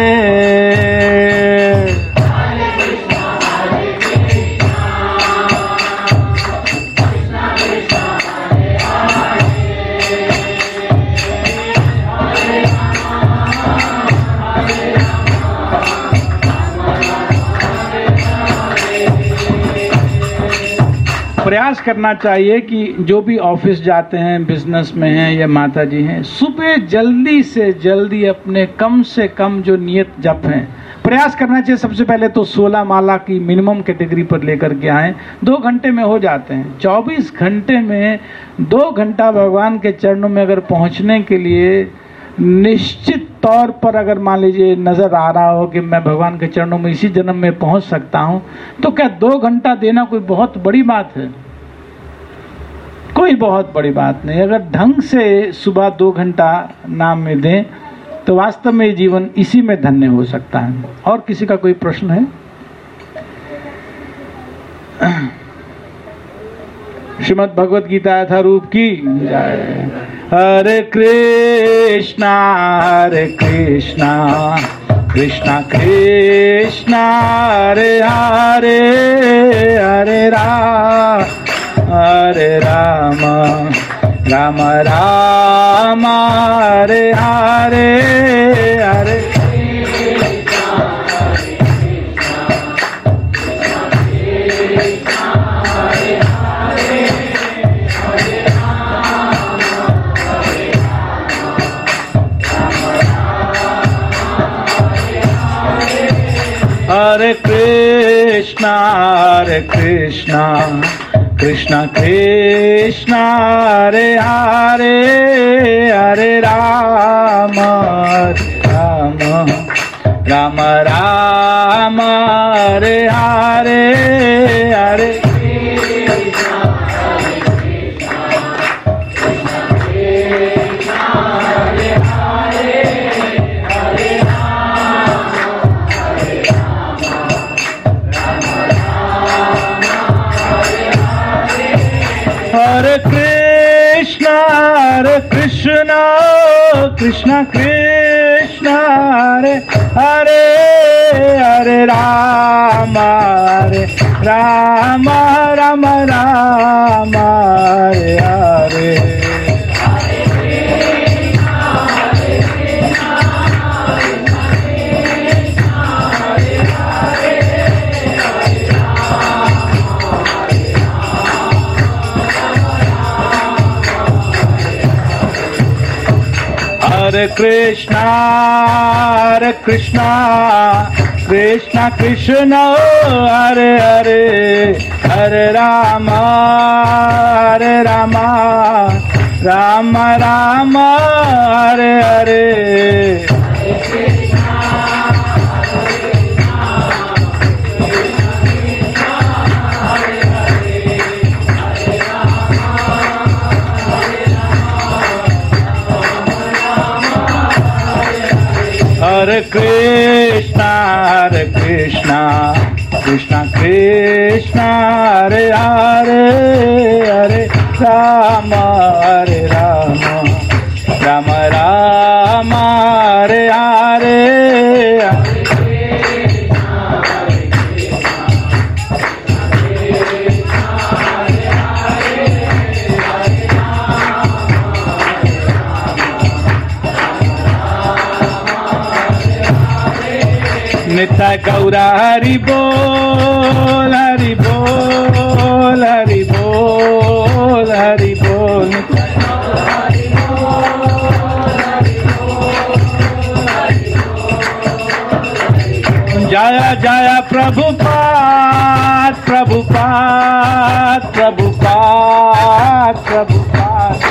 प्रयास करना चाहिए कि जो भी ऑफिस जाते हैं, बिजनेस में हैं या माता जी हैं, सुबह जल्दी से जल्दी अपने कम से कम जो नियत जप हैं प्रयास करना चाहिए। सबसे पहले तो सोलह माला की मिनिमम कैटेगरी पर लेकर के आए, दो घंटे में हो जाते हैं। चौबीस घंटे में दो घंटा भगवान के चरणों में अगर पहुंचने के लिए निश्चित तौर पर अगर मान लीजिए नजर आ रहा हो कि मैं भगवान के चरणों में इसी जन्म में पहुंच सकता हूं, तो क्या दो घंटा देना कोई बहुत बड़ी बात है? कोई बहुत बड़ी बात नहीं। अगर ढंग से सुबह दो घंटा नाम में दें तो वास्तव में जीवन इसी में धन्य हो सकता है। और किसी का कोई प्रश्न है? श्रीमद् भगवत गीता यथारूप की जय। हरे कृष्णा हरे कृष्णा कृष्णा कृष्णा हरे हरे हरे राम हरे राम राम राम हरे हरे हरे हरे कृष्णा हरे कृष्णा कृष्णा कृष्णा हरे हरे हरे राम राम राम राम हरे हरे हरे हरे कृष्णा हरे कृष्णा कृष्णा कृष्णा हरे हरे हरे राम हरे राम राम राम हरे हरे हरे कृष्णा हरे कृष्णा कृष्णा कृष्णा हरे हरे हरे राम हरे राम राम राम हरे हरे हरे कृष्णा हरे कृष्णा कृष्णा कृष्णा हरे हरे हरे राम हरे राम राम राम हरे हरे नित्य गौरा हरि बोल हरि बोल हरि बोल हरि बोल जय जय प्रभुपाद प्रभुपाद प्रभुपाद प्रभुपाद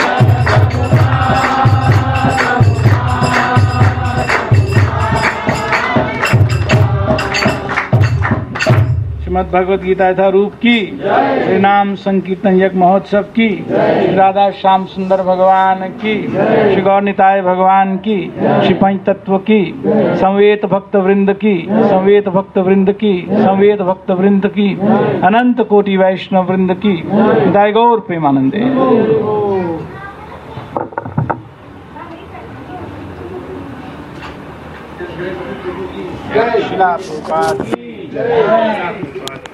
श्रीमद् भगवद गीता यथा रूप की, श्री नाम संकीर्तन यज्ञ महोत्सव की, श्री राधा श्याम सुंदर भगवान की, श्री गौर निताय भगवान की, श्री पंच तत्व की, संवेत भक्त वृंद की, संवेत भक्त वृंद की, संवेत भक्त वृंद की, अनंत कोटि वैष्णव वृंद की, दाय गौर प्रेमानंदे। जय श्री प्रभुपाद की जय।